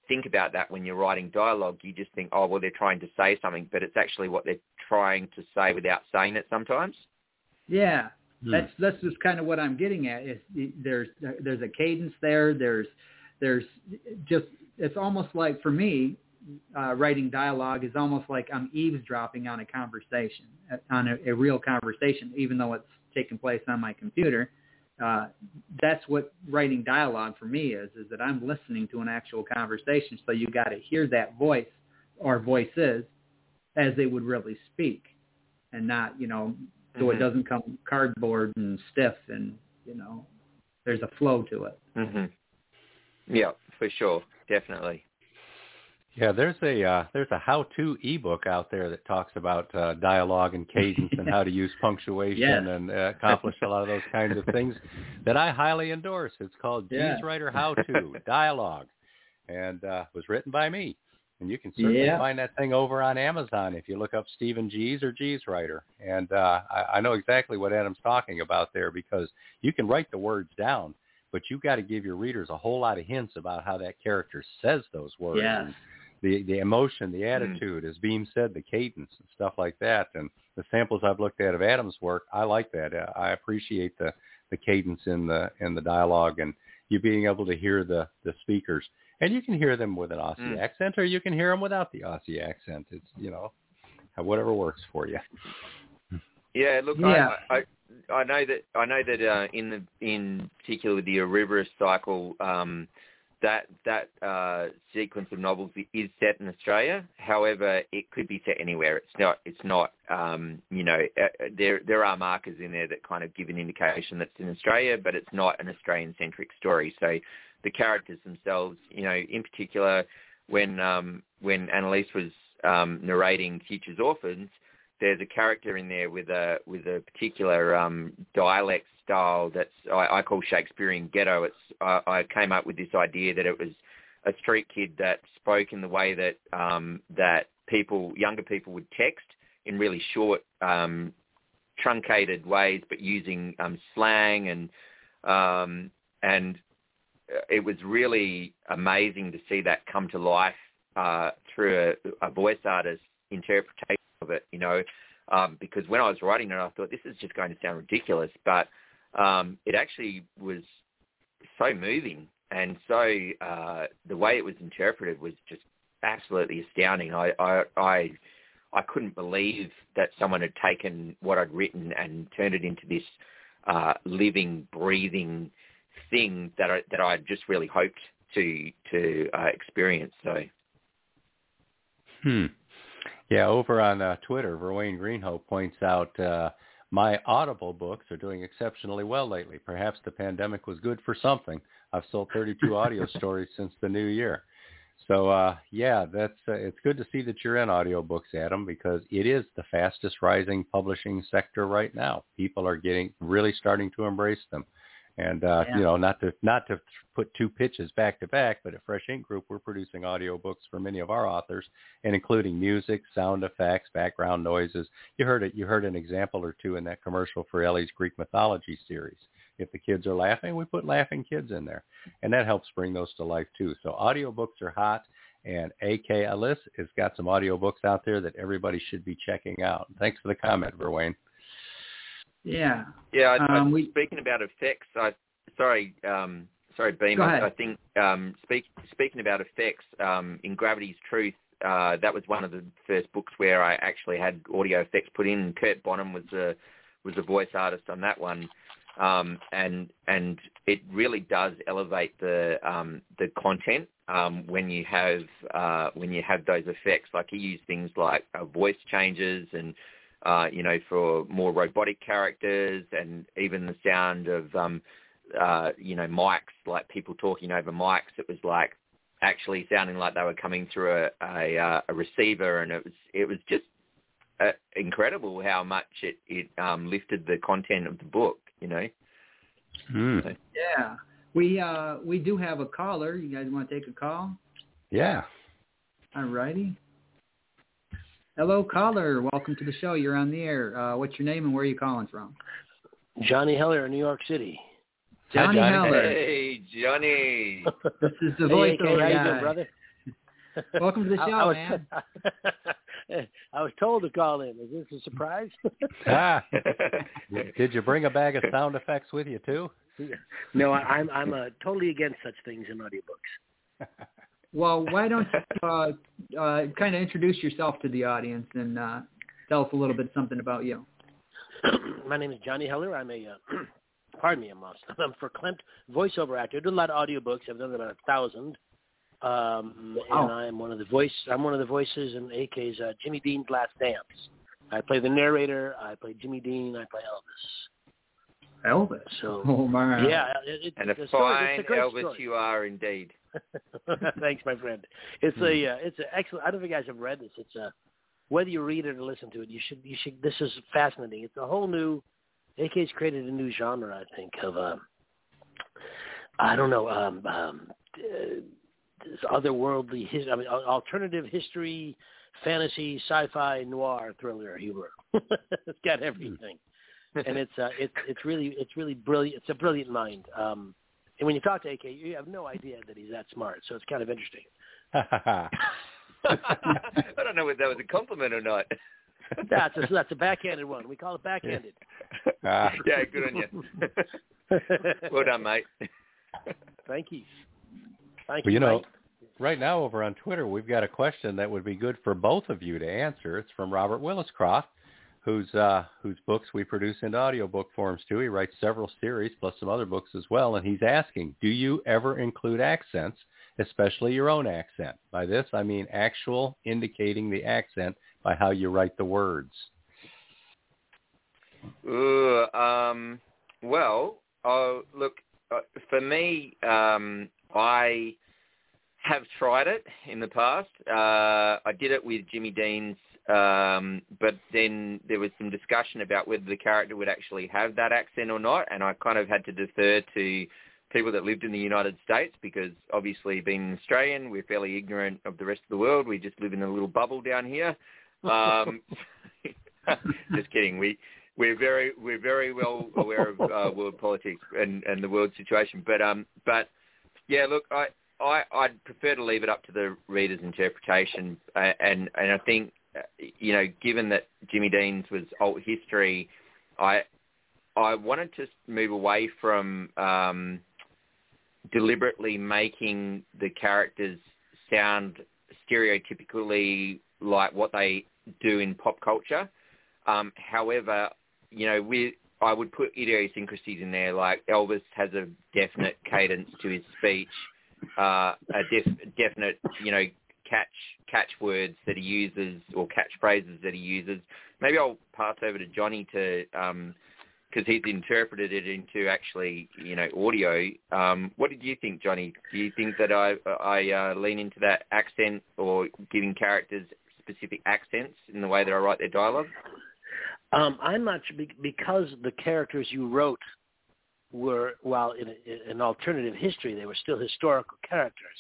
think about that when you're writing dialogue. You just think, oh, well, they're trying to say something, but it's actually what they're trying to say without saying it sometimes. Yeah, that's that's just kind of what I'm getting at. Is there's there's a cadence there. There's there's just it's almost like for me, uh, writing dialogue is almost like I'm eavesdropping on a conversation, on a, a real conversation, even though it's taking place on my computer. Uh, that's what writing dialogue for me is, is that I'm listening to an actual conversation. So you got to hear that voice or voices as they would really speak, and not, you know, so mm-hmm. it doesn't come cardboard and stiff, and, you know, there's a flow to it. Mm-hmm. Yeah, for sure. Definitely. Yeah, there's a uh, there's a how-to ebook out there that talks about uh, dialogue and cadence and how to use punctuation yes. and uh, accomplish a lot of those kinds of things that I highly endorse. It's called yeah. G's Writer How To Dialogue, and uh, was written by me. And you can certainly yeah. find that thing over on Amazon if you look up Stephen G's or G's Writer. And uh, I, I know exactly what Adam's talking about there, because you can write the words down, but you've got to give your readers a whole lot of hints about how that character says those words. Yeah. And, The the emotion, the attitude, mm. as Beam said, the cadence and stuff like that. And the samples I've looked at of Adam's work, I like that. I appreciate the, the cadence in the in the dialogue, and you being able to hear the, the speakers. And you can hear them with an Aussie mm. accent, or you can hear them without the Aussie accent. It's, you know, whatever works for you. Yeah, look, yeah. I, I I know that I know that uh, in the in particular with the Ouroboros cycle. Um, That that uh, sequence of novels is set in Australia. However, it could be set anywhere. It's not. It's not. Um, you know, uh, there there are markers in there that kind of give an indication that it's in Australia, but it's not an Australian-centric story. So, the characters themselves, you know, in particular, when um, when Annalise was um, narrating Future's Orphans, there's a character in there with a with a particular um, dialect style that's I, I call Shakespearean ghetto. It's I, I came up with this idea that it was a street kid that spoke in the way that um, that people, younger people, would text in really short, um, truncated ways, but using um, slang, and um, and it was really amazing to see that come to life uh, through a, a voice artist's interpretation of it, you know, um, because when I was writing it, I thought this is just going to sound ridiculous, but um, it actually was so moving, and so uh, the way it was interpreted was just absolutely astounding. I, I I I couldn't believe that someone had taken what I'd written and turned it into this uh, living, breathing thing that I that I just really hoped to to uh, experience. So, hmm. Yeah, over on uh, Twitter, Verwayne Greenhoe points out, uh, my Audible books are doing exceptionally well lately. Perhaps the pandemic was good for something. I've sold thirty-two audio stories since the new year. So, uh, yeah, that's uh, it's good to see that you're in audiobooks, Adam, because it is the fastest rising publishing sector right now. People are getting really starting to embrace them. And, uh, yeah. you know, not to not to put two pitches back to back, but at Fresh Ink Group, we're producing audiobooks for many of our authors, and including music, sound effects, background noises. You heard it. You heard an example or two in that commercial for Ellie's Greek Mythology series. If the kids are laughing, we put laughing kids in there, and that helps bring those to life too. So audiobooks are hot, and A K Alice has got some audiobooks out there that everybody should be checking out. Thanks for the comment, Verwayne. Yeah. Yeah. I, um, I, we, speaking about effects, I sorry, um, sorry, Beam. I, I think um, speak, speaking about effects um, in Gravity's Truth, uh, that was one of the first books where I actually had audio effects put in. Kurt Bonham was a was a voice artist on that one, um, and and it really does elevate the um, the content um, when you have uh, when you have those effects. Like he used things like uh, voice changes and. Uh, you know, for more robotic characters, and even the sound of, um, uh, you know, mics, like people talking over mics. It was like actually sounding like they were coming through a a, uh, a receiver, and it was it was just uh, incredible how much it it um, lifted the content of the book. You know. Mm. So. Yeah, we uh, we do have a caller. You guys want to take a call? Yeah. All righty. Hello, caller. Welcome to the show. You're on the air. Uh, what's your name and where are you calling from? Johnny Heller, New York City. Johnny, Hi, Johnny. Heller. Hey, Johnny. This is the hey, voiceover hey, how guy. you doing, brother? Welcome to the show, I, I was, man. I was told to call in. Is this a surprise? ah. Did you bring a bag of sound effects with you too? No, I, I'm I'm uh, totally against such things in audiobooks. Well, why don't you uh, uh, kind of introduce yourself to the audience and uh, tell us a little bit something about you. My name is Johnny Heller. I'm a, uh, pardon me, I'm, a, I'm a verklempt voiceover actor. I do a lot of audiobooks. I've done about a thousand. Um, wow. And I'm one of the voice. I'm one of the voices in A K's uh, Jimmy Dean's Last Dance. I play the narrator. I play Jimmy Dean. I play Elvis. Elvis. So, oh my. Yeah, it, it, and a fine story, a Elvis story. You are indeed. Thanks, my friend. It's mm. a, uh, it's an excellent. I don't know if you guys have read this. It's a, whether you read it or listen to it, you should, you should. This is fascinating. It's a whole new. A K's created a new genre, I think, of. Uh, I don't know. Um, um, uh, this otherworldly, his, I mean, alternative history, fantasy, sci-fi, noir, thriller, humor. It's got everything, and it's uh, it's it's really it's really brilliant. It's a brilliant mind. Um, and when you talk to A K, you have no idea that he's that smart. So it's kind of interesting. I don't know if that was a compliment or not. That's a, that's a backhanded one. We call it backhanded. Uh, yeah, good on you. Well done, mate. Thank you. Thank well, you, you know, Mike. Right now over on Twitter, we've got a question that would be good for both of you to answer. It's from Robert Williscroft, whose uh, whose books we produce into audiobook forms too. He writes several series plus some other books as well, and he's asking, do you ever include accents, especially your own accent? By this, I mean actual indicating the accent by how you write the words. Ooh, um, well, uh, look, uh, for me, um, I have tried it in the past. Uh, I did it with Jimmy Dean's, um, but then there was some discussion about whether the character would actually have that accent or not, and I kind of had to defer to people that lived in the United States because obviously being an Australian, we're fairly ignorant of the rest of the world. We just live in a little bubble down here. Um, just kidding. We we're very we're very well aware of uh, world politics and, and the world situation. But um but yeah, look, I, I I'd prefer to leave it up to the reader's interpretation. Uh, and and I think uh, you know, given that Jimmy Dean's was alt history, I I wanted to move away from um, deliberately making the characters sound stereotypically like what they do in pop culture. Um, however, you know, we I would put idiosyncrasies in there, like Elvis has a definite cadence to his speech, uh, a def, definite, you know, catch catchwords that he uses or catchphrases that he uses. Maybe I'll pass over to Johnny to, um, because he's interpreted it into actually, you know, audio. Um, what did you think, Johnny? Do you think that I I uh, lean into that accent or giving characters specific accents in the way that I write their dialogue? Um, I'm not sure, because the characters you wrote were, while in, in an alternative history, they were still historical characters.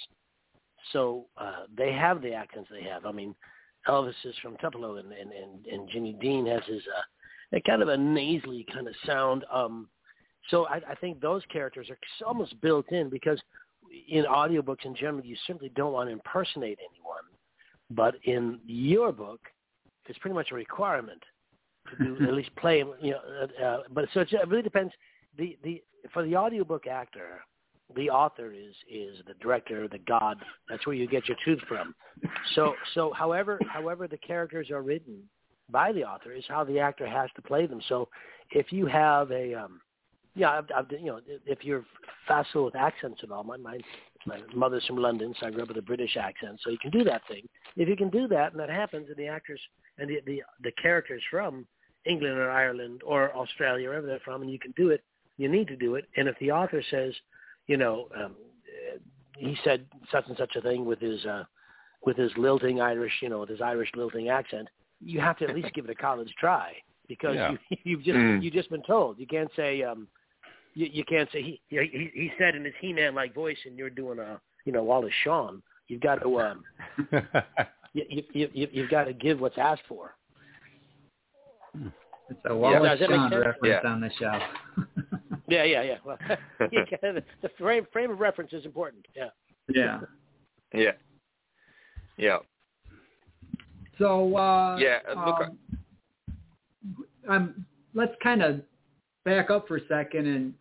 So uh, they have the accents they have. I mean, Elvis is from Tupelo, and, and, and, and Jimmy Dean has his uh, a kind of a nasally kind of sound. Um, so I, I think those characters are almost built in, because in audiobooks in general, you simply don't want to impersonate anyone. But in your book, it's pretty much a requirement to do at least play. You know, uh, uh, but so it really depends. The the for the audiobook actor, the author is is the director, the god. That's where you get your truth from. So so however however the characters are written by the author is how the actor has to play them. So if you have a um, yeah, I've, I've, you know, if you're facile with accents at all, my my my mother's from London, so I grew up with a British accent, so you can do that thing. If you can do that, and that happens, and the actors and the the, the characters from England or Ireland or Australia, wherever they're from, and you can do it, you need to do it. And if the author says, you know, um, he said such and such a thing with his uh, with his lilting Irish, you know, with his Irish lilting accent, you have to at least give it a college try, because yeah. you, you've just mm. you've just been told. You can't say um, you, you can't say he, he he said in his He-Man like voice, and you're doing a you know Wallace Shawn. You've got to um, you, you, you you've got to give what's asked for. It's a Wallace yeah, Shawn reference yeah. on the show. yeah, yeah, yeah. Well, the frame frame of reference is important. Yeah. Yeah. Yeah. Yeah. So uh, yeah, look. Um, um, let's kind of back up for a second and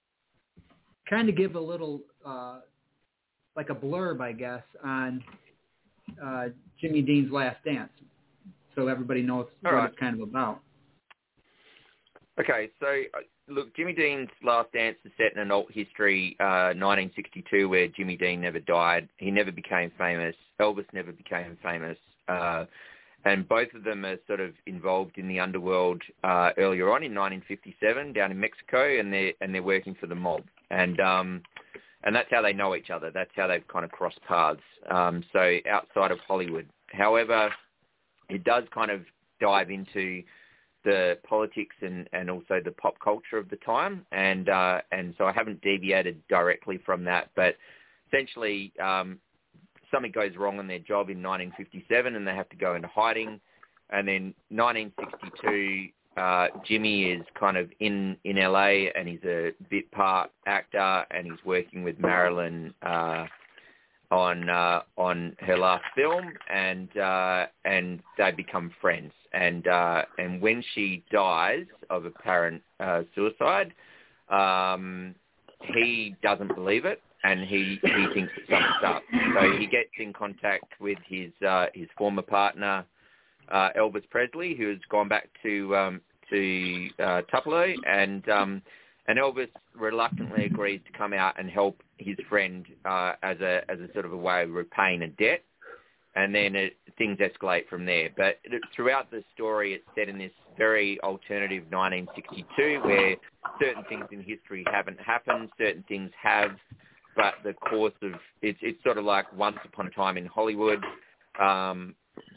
kind of give a little, uh, like a blurb, I guess, on uh, Jimmy Dean's Last Dance, so everybody knows All what right. it's kind of about. Okay, so uh, look, Jimmy Dean's Last Dance is set in an alt history, uh, nineteen sixty-two, where Jimmy Dean never died. He never became famous. Elvis never became famous. Uh, and both of them are sort of involved in the underworld uh, earlier on in nineteen fifty-seven down in Mexico, and they're, and they're working for the mob. And um, and that's how they know each other. That's how they've kind of crossed paths. Um, so outside of Hollywood. However, it does kind of dive into the politics and, and also the pop culture of the time. And uh, and so I haven't deviated directly from that. But essentially, um, something goes wrong in their job in nineteen fifty-seven and they have to go into hiding. And then nineteen sixty-two, uh, Jimmy is kind of in, in L A and he's a bit part actor and he's working with Marilyn uh, on uh, on her last film, and uh, and they become friends. And uh, and when she dies of apparent uh, suicide, um, he doesn't believe it, and he, he thinks that something's up. So he gets in contact with his uh, his former partner, uh, Elvis Presley, who has gone back to um, to uh, Tupelo, and um, and Elvis reluctantly agrees to come out and help his friend uh, as a as a sort of a way of repaying a debt. And then it, things escalate from there. But it, throughout the story, it's set in this very alternative nineteen sixty-two where certain things in history haven't happened, certain things have, but the course of it's it's sort of like Once Upon a Time in Hollywood, um,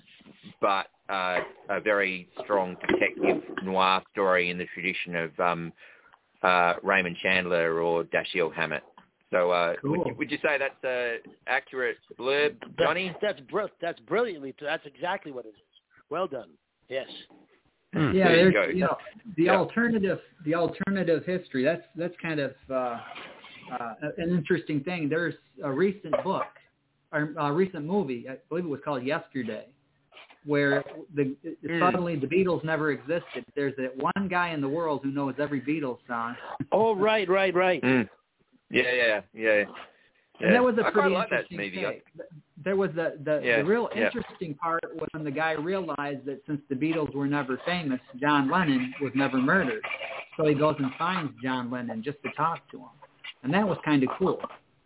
but uh, a very strong detective noir story in the tradition of um, uh, Raymond Chandler or Dashiell Hammett. So uh, cool. would, would you say that's an accurate blurb, Johnny? That's that's, br- that's brilliantly. That's exactly what it is. Well done. Yes. Hmm. Yeah, there you, you know the yeah. alternative, the alternative history. That's that's kind of uh, uh, an interesting thing. There's a recent book, or a recent movie. I believe it was called Yesterday, where the mm. suddenly the Beatles never existed. There's that one guy in the world who knows every Beatles song. Oh, right, right, right. Mm. Yeah, yeah, yeah. And yeah. that was a I pretty like interesting that movie. take. There was the the, yeah, the real yeah. interesting part was when the guy realized that since the Beatles were never famous, John Lennon was never murdered. So he goes and finds John Lennon just to talk to him, and that was kind of cool.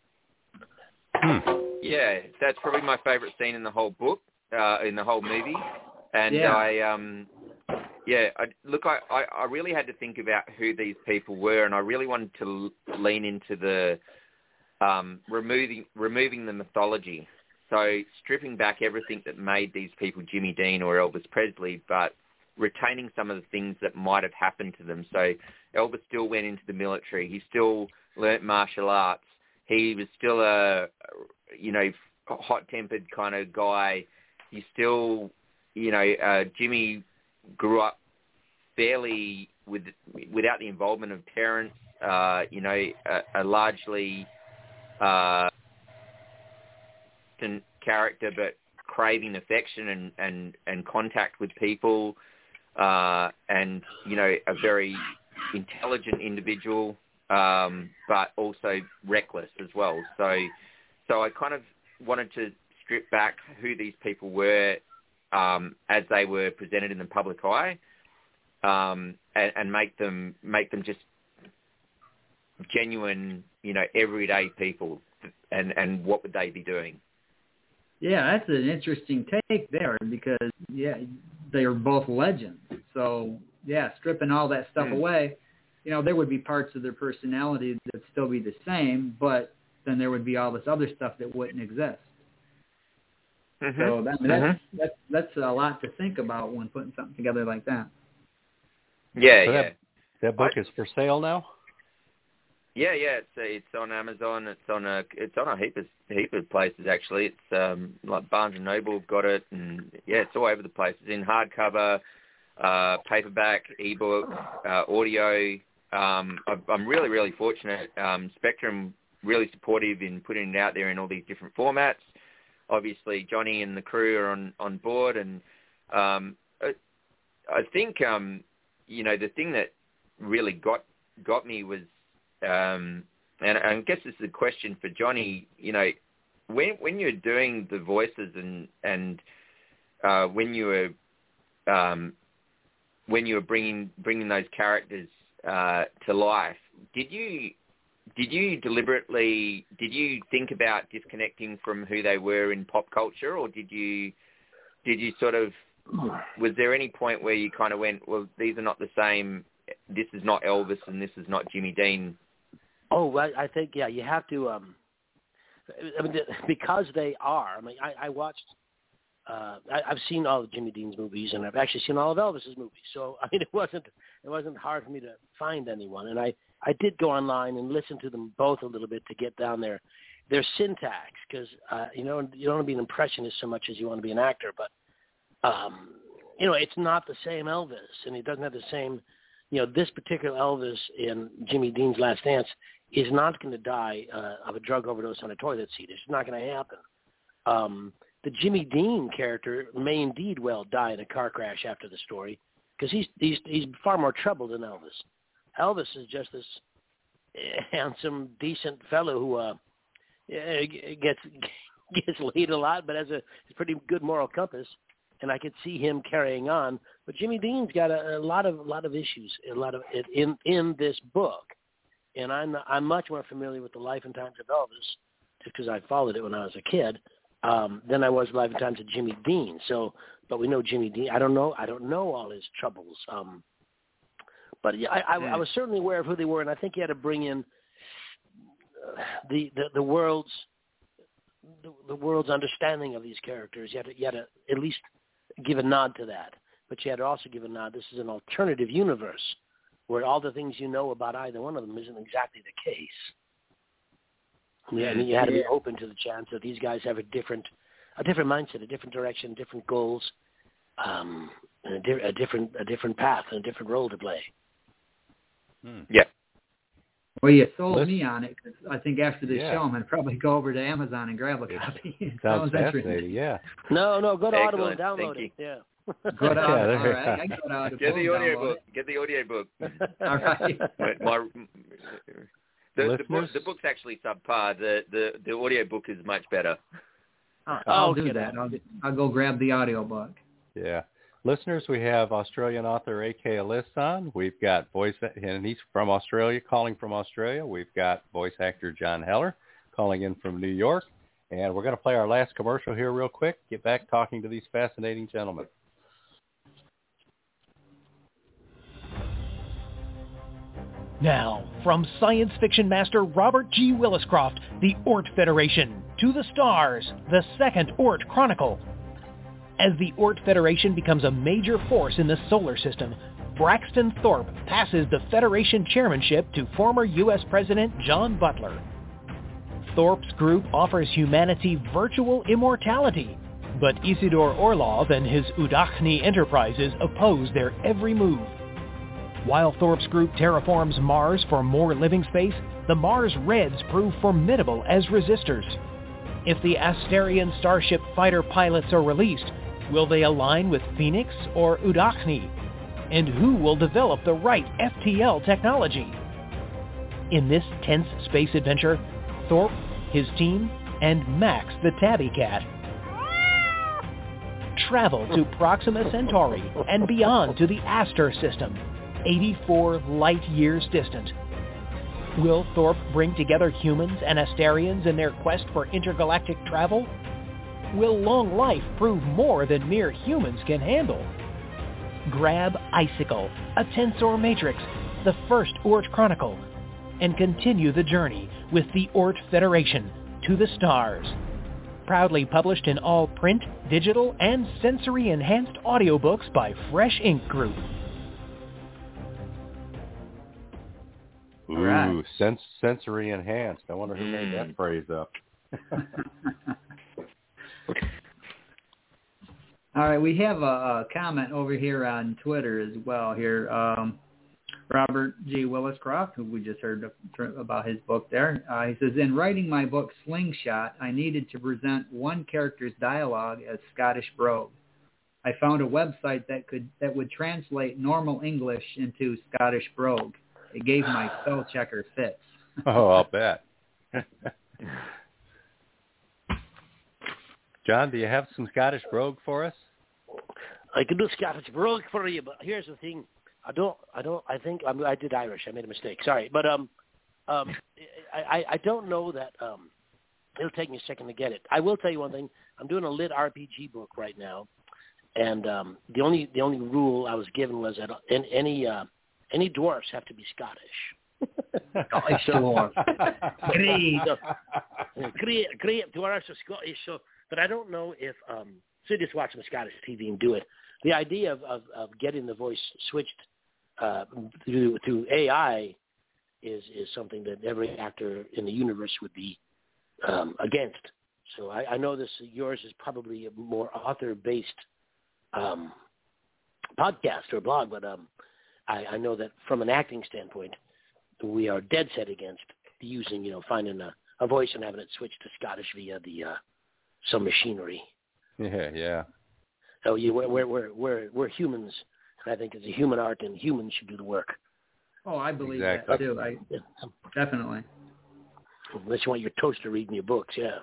Hmm. Yeah, that's probably my favorite scene in the whole book, uh, in the whole movie. And yeah. I, um, yeah, I, look, I, I, I really had to think about who these people were, and I really wanted to lean into the um, removing removing the mythology. So stripping back everything that made these people Jimmy Dean or Elvis Presley, but retaining some of the things that might have happened to them. So Elvis still went into the military. He still learnt martial arts. He was still a, you know, hot-tempered kind of guy. He still, you know, uh, Jimmy grew up fairly with without the involvement of parents. Uh, you know, a, a largely uh, character, but craving affection and, and, and contact with people, uh, and you know, a very intelligent individual, um, but also reckless as well. So, so I kind of wanted to strip back who these people were um, as they were presented in the public eye, um, and, and make them make them just genuine, you know, everyday people. And, and what would they be doing? Yeah, that's an interesting take there because, yeah, they are both legends. So, yeah, stripping all that stuff mm. away, you know, there would be parts of their personality that would still be the same, but then there would be all this other stuff that wouldn't exist. Mm-hmm. So that, mm-hmm. that's, that's, that's a lot to think about when putting something together like that. Yeah, so yeah. That, that book I, is for sale now? Yeah, yeah, it's it's on Amazon. It's on a it's on a heap of heap of places actually. It's um like Barnes and Noble got it, and yeah, it's all over the place. It's in hardcover, uh, paperback, ebook, uh, audio. Um, I'm really really fortunate. Um, Spectrum really supportive in putting it out there in all these different formats. obviously Johnny and the crew are on, on board, and um, I, I think um, you know the thing that really got got me was, um, and I guess this is a question for Johnny. You know, when when you're doing the voices and and uh, when you were um, when you were bringing bringing those characters uh, to life, did you did you deliberately did you think about disconnecting from who they were in pop culture, or did you did you sort of was there any point where you kind of went, well, these are not the same, this is not Elvis and this is not Jimmy Dean? Oh, I, I think, yeah, you have to, um, I mean, because they are, I mean, I, I watched, uh, I, I've seen all of Jimmy Dean's movies, and I've actually seen all of Elvis's movies, so, I mean, it wasn't, it wasn't hard for me to find anyone, and I, I did go online and listen to them both a little bit to get down their, their syntax, because, uh, you know, you don't want to be an impressionist so much as you want to be an actor, but, um, you know, it's not the same Elvis, and he doesn't have the same, you know, this particular Elvis in Jimmy Dean's Last Dance is not going to die uh, of a drug overdose on a toilet seat. It's not going to happen. Um, the Jimmy Dean character may indeed well die in a car crash after the story, because he's, he's he's far more trouble than Elvis. Elvis is just this handsome, decent fellow who uh, gets gets laid a lot, but has a pretty good moral compass. And I could see him carrying on. But Jimmy Dean's got a, a lot of a lot of issues, a lot of in in this book. And I'm I'm much more familiar with the life and times of Elvis, just because I followed it when I was a kid, um, than I was life and times of Jimmy Dean. So, but we know Jimmy Dean. I don't know I don't know all his troubles. Um, but yeah, I, I, I was certainly aware of who they were, and I think you had to bring in uh, the, the the world's the, the world's understanding of these characters. You had to, you had to at least give a nod to that, but you had to also give a nod. This is an alternative universe where all the things you know about either one of them isn't exactly the case. Yeah, and you had to be open to the chance that these guys have a different, a different mindset, a different direction, different goals, um, and a, di- a different, a different path, and a different role to play. Hmm. Yeah. Well, you sold Listen. me on it, because I think after this yeah. show, I'm going to probably go over to Amazon and grab a copy. It sounds, sounds fascinating, yeah. No, no, go to Excellent. Audible and download Thank it. You. Yeah. Go to yeah, Audible. All right. I can go to Audible. Get the audio book. Get the audio book. All right. My, the, the, book, the book's actually subpar. The, the, the audio book is much better. I'll, I'll do that. I'll, I'll go grab the audio book. Yeah. Listeners, we have Australian author A K Ellis on. We've got voice, and he's from Australia, calling from Australia. We've got voice actor John Heller calling in from New York. And we're going to play our last commercial here real quick, get back talking to these fascinating gentlemen. Now, from science fiction master Robert G. Williscroft, the Oort Federation, to the stars, the second Oort Chronicle. As the Oort Federation becomes a major force in the solar system, Braxton Thorpe passes the Federation chairmanship to former U S President John Butler. Thorpe's group offers humanity virtual immortality, but Isidore Orlov and his Udachni enterprises oppose their every move. While Thorpe's group terraforms Mars for more living space, the Mars Reds prove formidable as resistors. If the Asterian Starship fighter pilots are released, will they align with Phoenix or Udachni? And who will develop the right F T L technology? In this tense space adventure, Thorpe, his team, and Max the tabby cat travel to Proxima Centauri and beyond to the Astor system, eighty-four light years distant. Will Thorpe bring together humans and Asterians in their quest for intergalactic travel? Will long life prove more than mere humans can handle? Grab Icicle, a tensor matrix, the first Oort Chronicle, and continue the journey with the Oort Federation to the stars. Proudly published in all print, digital, and sensory-enhanced audiobooks by Fresh Ink Group. Ooh, right. sens- sensory enhanced. I wonder who mm. made that phrase up. All right, we have a, a comment over here on Twitter as well here. Um, Robert G. Williscroft, who we just heard about his book there. Uh, he says, in writing my book Slingshot, I needed to present one character's dialogue as Scottish brogue. I found a website that could that would translate normal English into Scottish brogue. It gave my spell checker fits. Oh, I'll bet. John, do you have some Scottish brogue for us? I can do Scottish brogue for you, but here's the thing. I don't, I don't, I think, I, mean, I did Irish. I made a mistake. Sorry. But um, um, I, I don't know that, um, it'll take me a second to get it. I will tell you one thing. I'm doing a lit R P G book right now. And um, the only, the only rule I was given was that any, uh, any dwarfs have to be Scottish. Scottish dwarfs. Great. So, great, great dwarfs are Scottish. So, but I don't know if, um, so just watch some Scottish T V and do it. The idea of, of, of getting the voice switched uh, through, through A I is, is something that every actor in the universe would be um, against. So I, I know this, yours is probably a more author-based um, podcast or blog, but um, I, I know that from an acting standpoint, we are dead set against using, you know, finding a, a voice and having it switched to Scottish via the uh, some machinery. Yeah, yeah. So you, we're, we're, we're, we're humans, and I think it's a human art, and humans should do the work. Oh, I believe exactly. that, too. I, yeah. Definitely. Unless you want your toaster reading your books, yeah.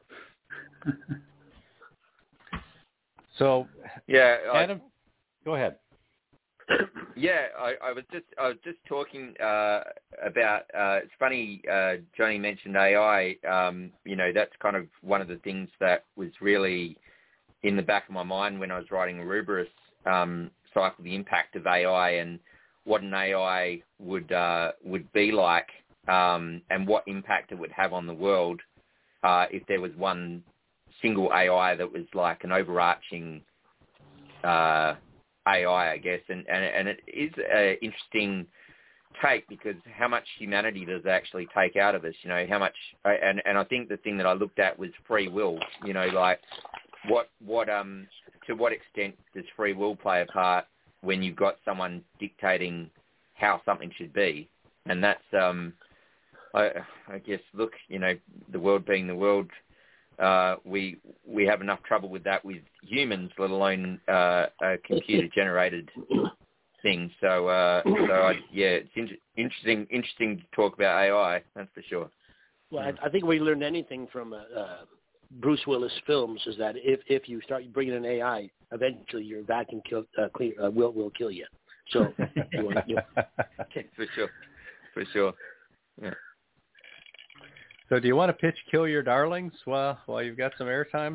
So, yeah, Adam, I, go ahead. Yeah, I, I was just I was just talking uh, about. Uh, it's funny, uh, Johnny mentioned A I. Um, you know, that's kind of one of the things that was really in the back of my mind when I was writing Ouroboros um, Cycle, the impact of A I and what an A I would uh, would be like, um, and what impact it would have on the world uh, if there was one single A I that was like an overarching uh, A I, I guess, and, and and it is an interesting take because how much humanity does it actually take out of us? You know, how much, and and I think the thing that I looked at was free will. You know, like what what um to what extent does free will play a part when you've got someone dictating how something should be? And that's um I I guess look, you know, the world being the world. Uh, we we have enough trouble with that with humans, let alone uh, a computer-generated thing. So, uh, so I, yeah, it's in- interesting interesting to talk about A I. That's for sure. Well, I, I think we learned anything from uh, uh, Bruce Willis films is that if if you start bringing in A I, eventually your vacuum kill, uh, clean, uh, will will kill you. So, you want, you know. For sure, for sure. Yeah. So do you want to pitch Kill Your Darlings while, while you've got some airtime?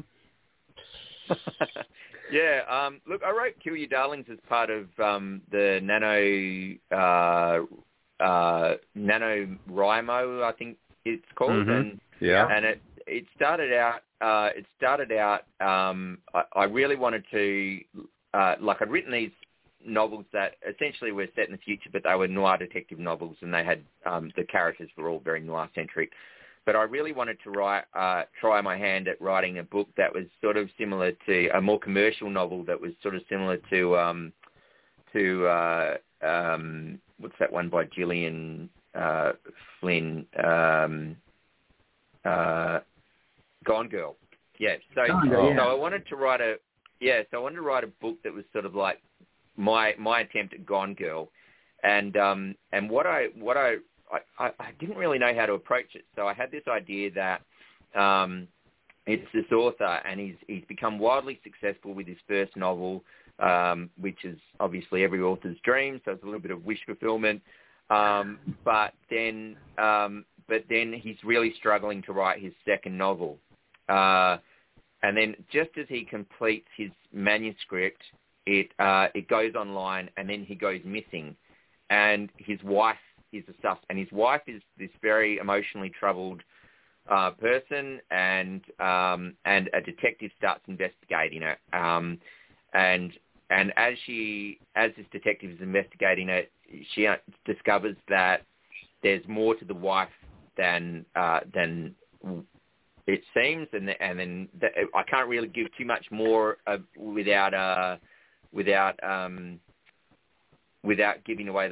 yeah, um, look, I wrote Kill Your Darlings as part of um, the Nano uh, uh, NaNoWriMo, I think it's called. Mm-hmm. And, yeah. And it, it started out, uh, it started out, um, I, I really wanted to, uh, like I'd written these novels that essentially were set in the future, but they were noir detective novels, and they had, um, the characters were all very noir-centric. But I really wanted to write, uh, try my hand at writing a book that was sort of similar to a more commercial novel that was sort of similar to um, to uh, um, what's that one by Gillian uh, Flynn, um, uh, Gone Girl. Yeah. So, Gone Girl, yeah. so I wanted to write a yeah. So I wanted to write a book that was sort of like my my attempt at Gone Girl, and um, and what I what I I, I didn't really know how to approach it, so I had this idea that um, it's this author, and he's he's become wildly successful with his first novel, um, which is obviously every author's dream. So it's a little bit of wish fulfillment. Um, but then, um, but then he's really struggling to write his second novel, uh, and then just as he completes his manuscript, it uh, it goes online, and then he goes missing, and his wife is a sus, and his wife is this very emotionally troubled uh, person, and um, and a detective starts investigating it, um, and and as she as this detective is investigating it, she discovers that there's more to the wife than uh, than it seems, and and then the, I can't really give too much more uh, without uh, without um, without giving away the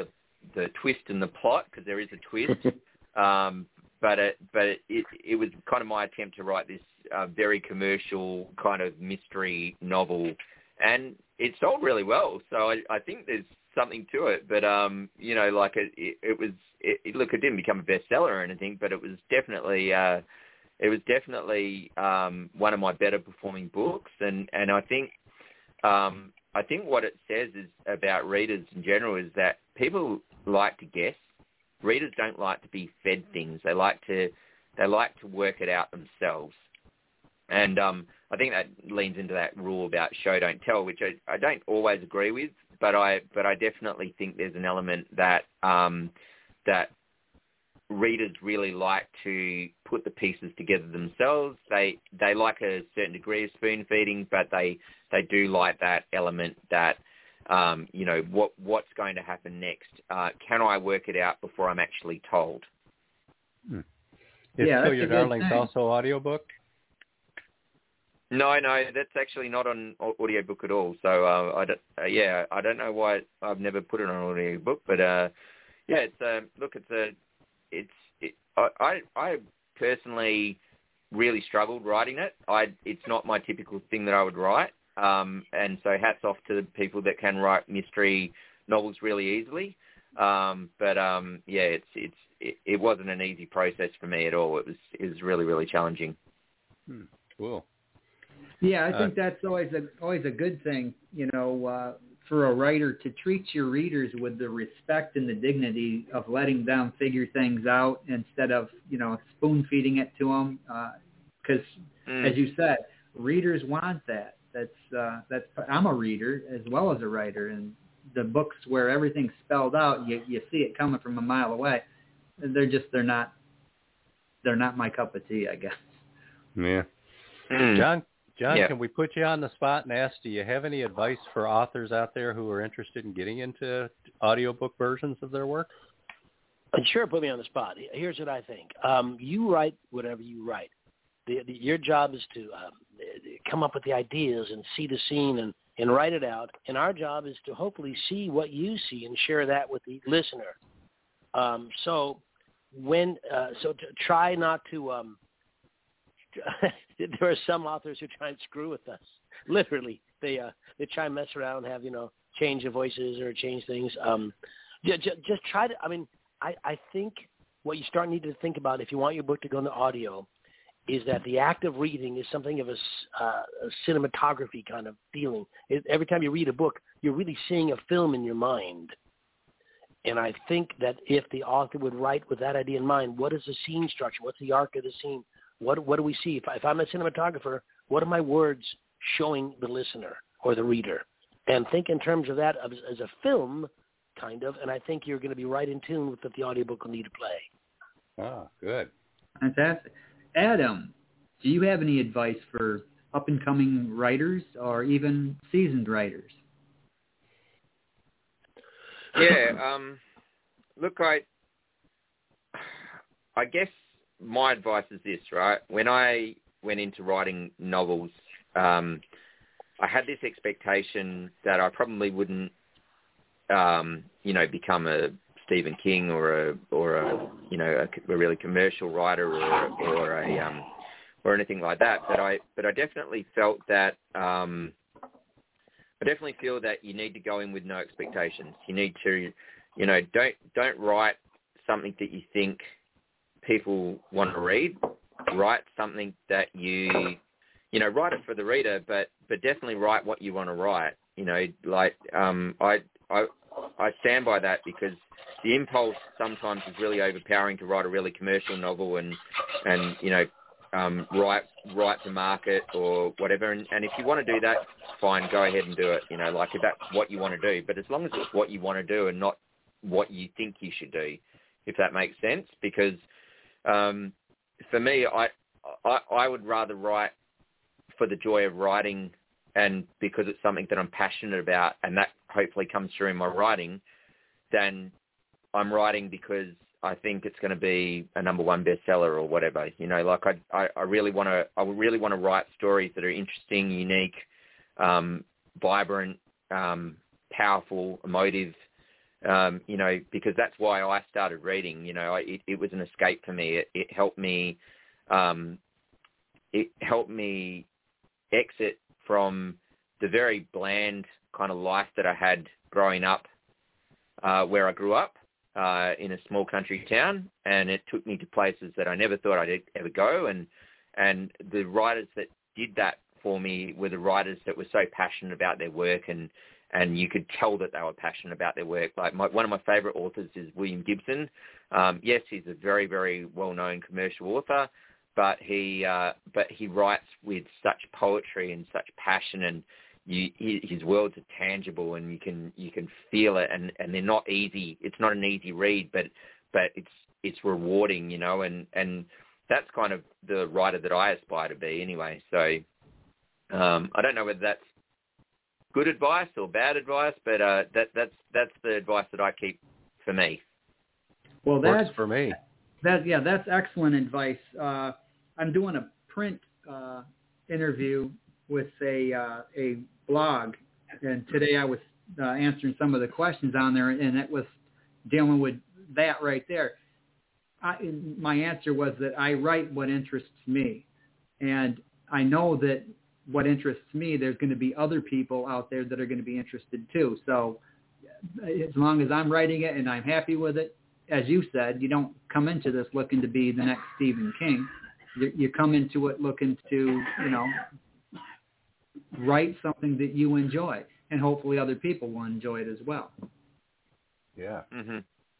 the twist and the plot, because there is a twist. um, but it, but it, it, it was kind of my attempt to write this uh, very commercial kind of mystery novel, and it sold really well. So I, I think there's something to it. But um, you know, like it, it, it was. It, it, look, it didn't become a bestseller or anything, but it was definitely. Uh, It was definitely um, one of my better performing books, and, and I think um, I think what it says is about readers in general is that people like to guess. Readers don't like to be fed things. They like to they like to work it out themselves, and um, I think that leans into that rule about show don't tell, which I, I don't always agree with, but I but I definitely think there's an element that um, that. readers really like to put the pieces together themselves. They they like a certain degree of spoon feeding, but they they do like that element that um, you know what what's going to happen next. Uh, can I work it out before I'm actually told? Hmm. Is yeah, Kill Your Darlings also audiobook? No, no, that's actually not on audiobook at all. So uh, I don't, uh, yeah, I don't know why I've never put it on audiobook, but uh, yeah, it's a look, it's a It's it, I I personally really struggled writing it. I it's not my typical thing that I would write, um, and so hats off to the people that can write mystery novels really easily. Um, but um, yeah, it's it's it, it wasn't an easy process for me at all. It was it was really really challenging. Hmm, cool. Yeah, I think uh, that's always a always a good thing. You know. Uh, for a writer to treat your readers with the respect and the dignity of letting them figure things out instead of, you know, spoon-feeding it to them. Because, uh, mm. as you said, readers want that. That's, uh, that's. I'm a reader as well as a writer, and the books where everything's spelled out, you, you see it coming from a mile away. They're just, they're not, they're not my cup of tea, I guess. Yeah. Mm. John, John, yeah. Can we put you on the spot and ask, do you have any advice for authors out there who are interested in getting into audiobook versions of their work? Sure, put me on the spot. Here's what I think. Um, you write whatever you write. The, the, your job is to um, come up with the ideas and see the scene and, and write it out. And our job is to hopefully see what you see and share that with the listener. Um, so when uh, so to try not to um, – there are some authors who try and screw with us. Literally, they uh, they try and mess around, and have you know change the voices or change things. Um, just, just try to. I mean, I, I think what you start needing to think about if you want your book to go into audio is that the act of reading is something of a, uh, a cinematography kind of feeling. It, every time you read a book, you're really seeing a film in your mind. And I think that if the author would write with that idea in mind, what is the scene structure? What's the arc of the scene? What what do we see? If, I, if I'm a cinematographer, what are my words showing the listener or the reader? And think in terms of that as, as a film, kind of, and I think you're going to be right in tune with what the audiobook will need to play. Oh, good. Fantastic. Adam, do you have any advice for up-and-coming writers or even seasoned writers? Yeah, um, look, I, I guess my advice is this, right? When I went into writing novels, um, I had this expectation that I probably wouldn't, um, you know, become a Stephen King or a or a you know a, a really commercial writer or or a um, or anything like that. But I but I definitely felt that um, I definitely feel that you need to go in with no expectations. You need to, you know, don't don't write something that you think people want to read. Write something that you, you know, write it for the reader, but but definitely write what you want to write. You know, like um, I I I stand by that because the impulse sometimes is really overpowering to write a really commercial novel and and you know um, write write to market or whatever. And, and if you want to do that, fine, go ahead and do it. You know, like if that's what you want to do. But as long as it's what you want to do and not what you think you should do, if that makes sense. Because um, for me, I, I I would rather write for the joy of writing and because it's something that I'm passionate about, and that hopefully comes through in my writing, then I'm writing because I think it's going to be a number one bestseller or whatever. You know, like I, I, I really want to, I really want to write stories that are interesting, unique, um, vibrant, um, powerful, emotive, um, you know, because that's why I started reading. You know, I, it, it was an escape for me. It, it helped me. Um, it helped me exit from the very bland kind of life that I had growing up, uh, where I grew up uh, in a small country town, and it took me to places that I never thought I'd ever go. And and the writers that did that for me were the writers that were so passionate about their work, and and you could tell that they were passionate about their work. Like my, one of my favorite authors is William Gibson. Um, yes, he's a very, very well-known commercial author, but he uh, but he writes with such poetry and such passion, and you, he, his words are tangible, and you can you can feel it, and, and they're not easy. It's not an easy read, but but it's it's rewarding, you know, and, and that's kind of the writer that I aspire to be anyway. So um, I don't know whether that's good advice or bad advice, but uh, that that's that's the advice that I keep for me. Well, that's Works for me. That yeah, that's excellent advice. Uh, I'm doing a print uh, interview with a uh, a blog, and today I was uh, answering some of the questions on there, and it was dealing with that right there. I, my answer was that I write what interests me, and I know that what interests me, there's going to be other people out there that are going to be interested too. So as long as I'm writing it and I'm happy with it, as you said, you don't come into this looking to be the next Stephen King. You, you come into it looking to, you know, write something that you enjoy, and hopefully other people will enjoy it as well. Yeah. Mm-hmm.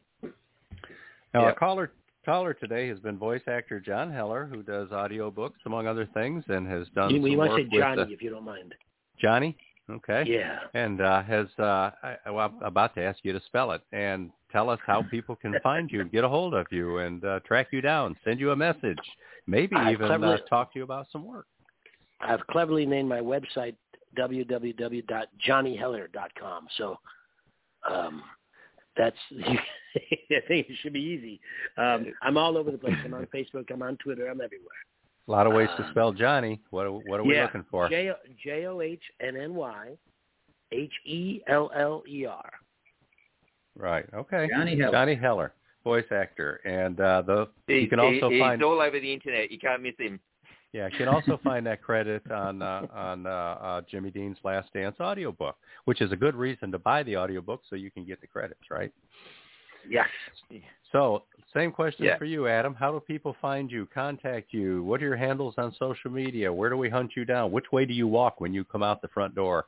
Now, yeah. our caller caller today has been voice actor John Heller, who does audiobooks, among other things, and has done you, some you must work say Johnny, with the, if you don't mind. Johnny? Okay. Yeah. And uh, has, uh, I, well, I'm about to ask you to spell it and tell us how people can find you, get a hold of you, and uh, track you down, send you a message, maybe I've even cleverly, uh, talk to you about some work. I've cleverly named my website w w w dot johnny heller dot com. So um, that's, I think it should be easy. Um, I'm all over the place. I'm on Facebook. I'm on Twitter. I'm everywhere. A lot of ways um, to spell Johnny. What, what are we yeah, looking for? J O H N N Y H E L L E R. Right. Okay. Johnny Heller. Johnny Heller, voice actor, and uh, the he, you can also he, find he's all over the internet. You can't miss him. Yeah, you can also find that credit on uh, on uh, uh, Jimmy Dean's Last Dance audiobook, which is a good reason to buy the audiobook so you can get the credits, right? Yes. So, same question yeah. for you, Adam. How do people find you, contact you? What are your handles on social media? Where do we hunt you down? Which way do you walk when you come out the front door?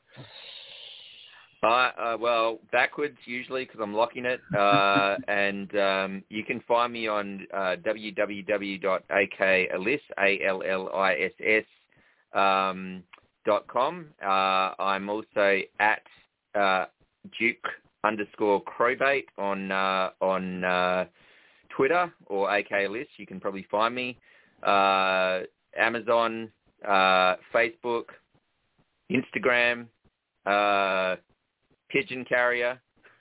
Uh, uh, well, backwards usually because I'm locking it, uh, and um, you can find me on uh, w w w dot a k alliss, A L L I S S, um, dot com. Uh, I'm also at uh, Duke underscore Crowbait on uh, on uh, Twitter, or A K Alliss. You can probably find me. Uh, Amazon, uh, Facebook, Instagram, uh, Pigeon Carrier.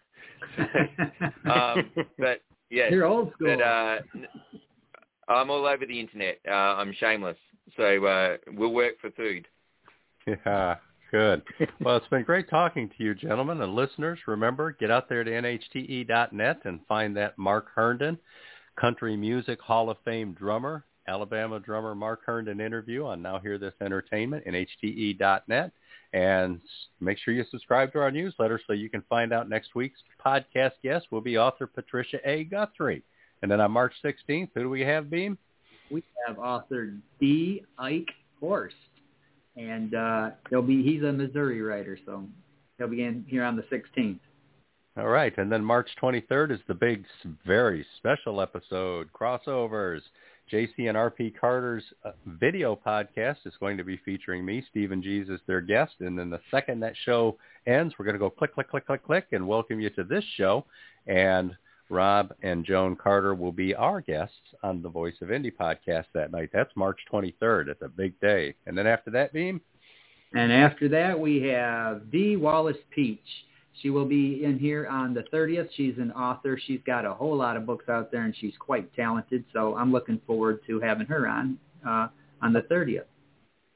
um, but yeah, you're old school. But uh, I'm all over the internet. Uh, I'm shameless, so uh, we'll work for food. Yeah, good. Well, it's been great talking to you, gentlemen and listeners. Remember, get out there to N H T E dot net and find that Mark Herndon, Country Music Hall of Fame drummer, Alabama drummer Mark Herndon interview on Now Hear This Entertainment, N H T E dot net. And make sure you subscribe to our newsletter so you can find out next week's podcast guest will be author Patricia A. Guthrie. And then on March sixteenth, who do we have, Beam? We have author D. Ike Horst. And uh, he'll be he's a Missouri writer, so he'll be in here on the sixteenth. All right. And then March twenty-third is the big, very special episode, Crossovers. J C and R P Carter's uh, video podcast is going to be featuring me, Stephen Gees, as their guest. And then the second that show ends, we're going to go click, click, click, click, click, and welcome you to this show. And Rob and Joan Carter will be our guests on the Voice of Indie podcast that night. That's March twenty-third. It's a big day. And then after that, Beam? And after that, we have Dee Wallace Peach. She will be in here on the thirtieth. She's an author. She's got a whole lot of books out there, and she's quite talented. So I'm looking forward to having her on uh, on the thirtieth.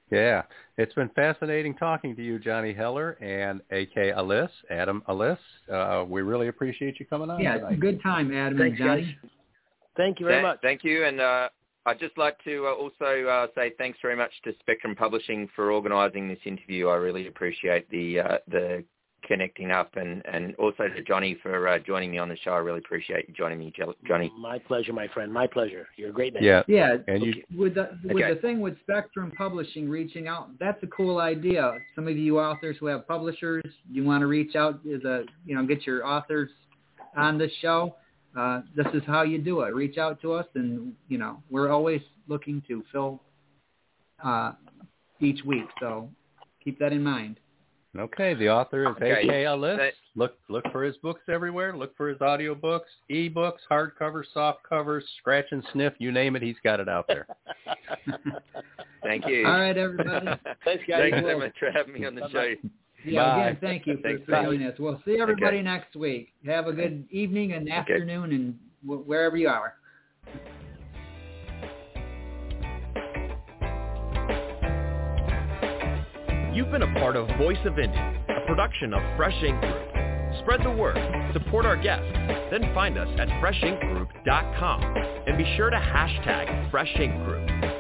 Yeah, it's been fascinating talking to you, Johnny Heller and A K Alice, Adam Alice. Uh, we really appreciate you coming on Yeah, tonight. it's a good time, Adam Thanks, and Johnny. guys. Thank you very Th- much. Thank you, and uh, I'd just like to uh, also uh, say thanks very much to Spectrum Publishing for organising this interview. I really appreciate the uh, the connecting up, and, and also to Johnny for uh, joining me on the show. I really appreciate you joining me, Johnny. My pleasure, my friend. My pleasure. You're a great man. Yeah, yeah. And you, with the with okay. the thing with Spectrum Publishing reaching out, that's a cool idea. Some of you authors who have publishers, you want to reach out as a you know get your authors on this show. Uh, this is how you do it. Reach out to us, and you know we're always looking to fill uh, each week. So keep that in mind. Okay, the author is Okay. A K Alice. That- Look look for his books everywhere. Look for his audiobooks, e-books, hardcovers, soft covers, scratch and sniff, you name it, he's got it out there. Thank you. All right, everybody. Thanks, guys. Thanks so much for having me on the show. Yeah, Bye. again, thank you for, Thanks, for bye. doing this. We'll see everybody Okay. next week. Have a good evening and Okay. afternoon and w- wherever you are. You've been a part of Voice of Indie, a production of Fresh Ink Group. Spread the word, support our guests, then find us at fresh ink group dot com and be sure to hashtag Fresh Ink Group.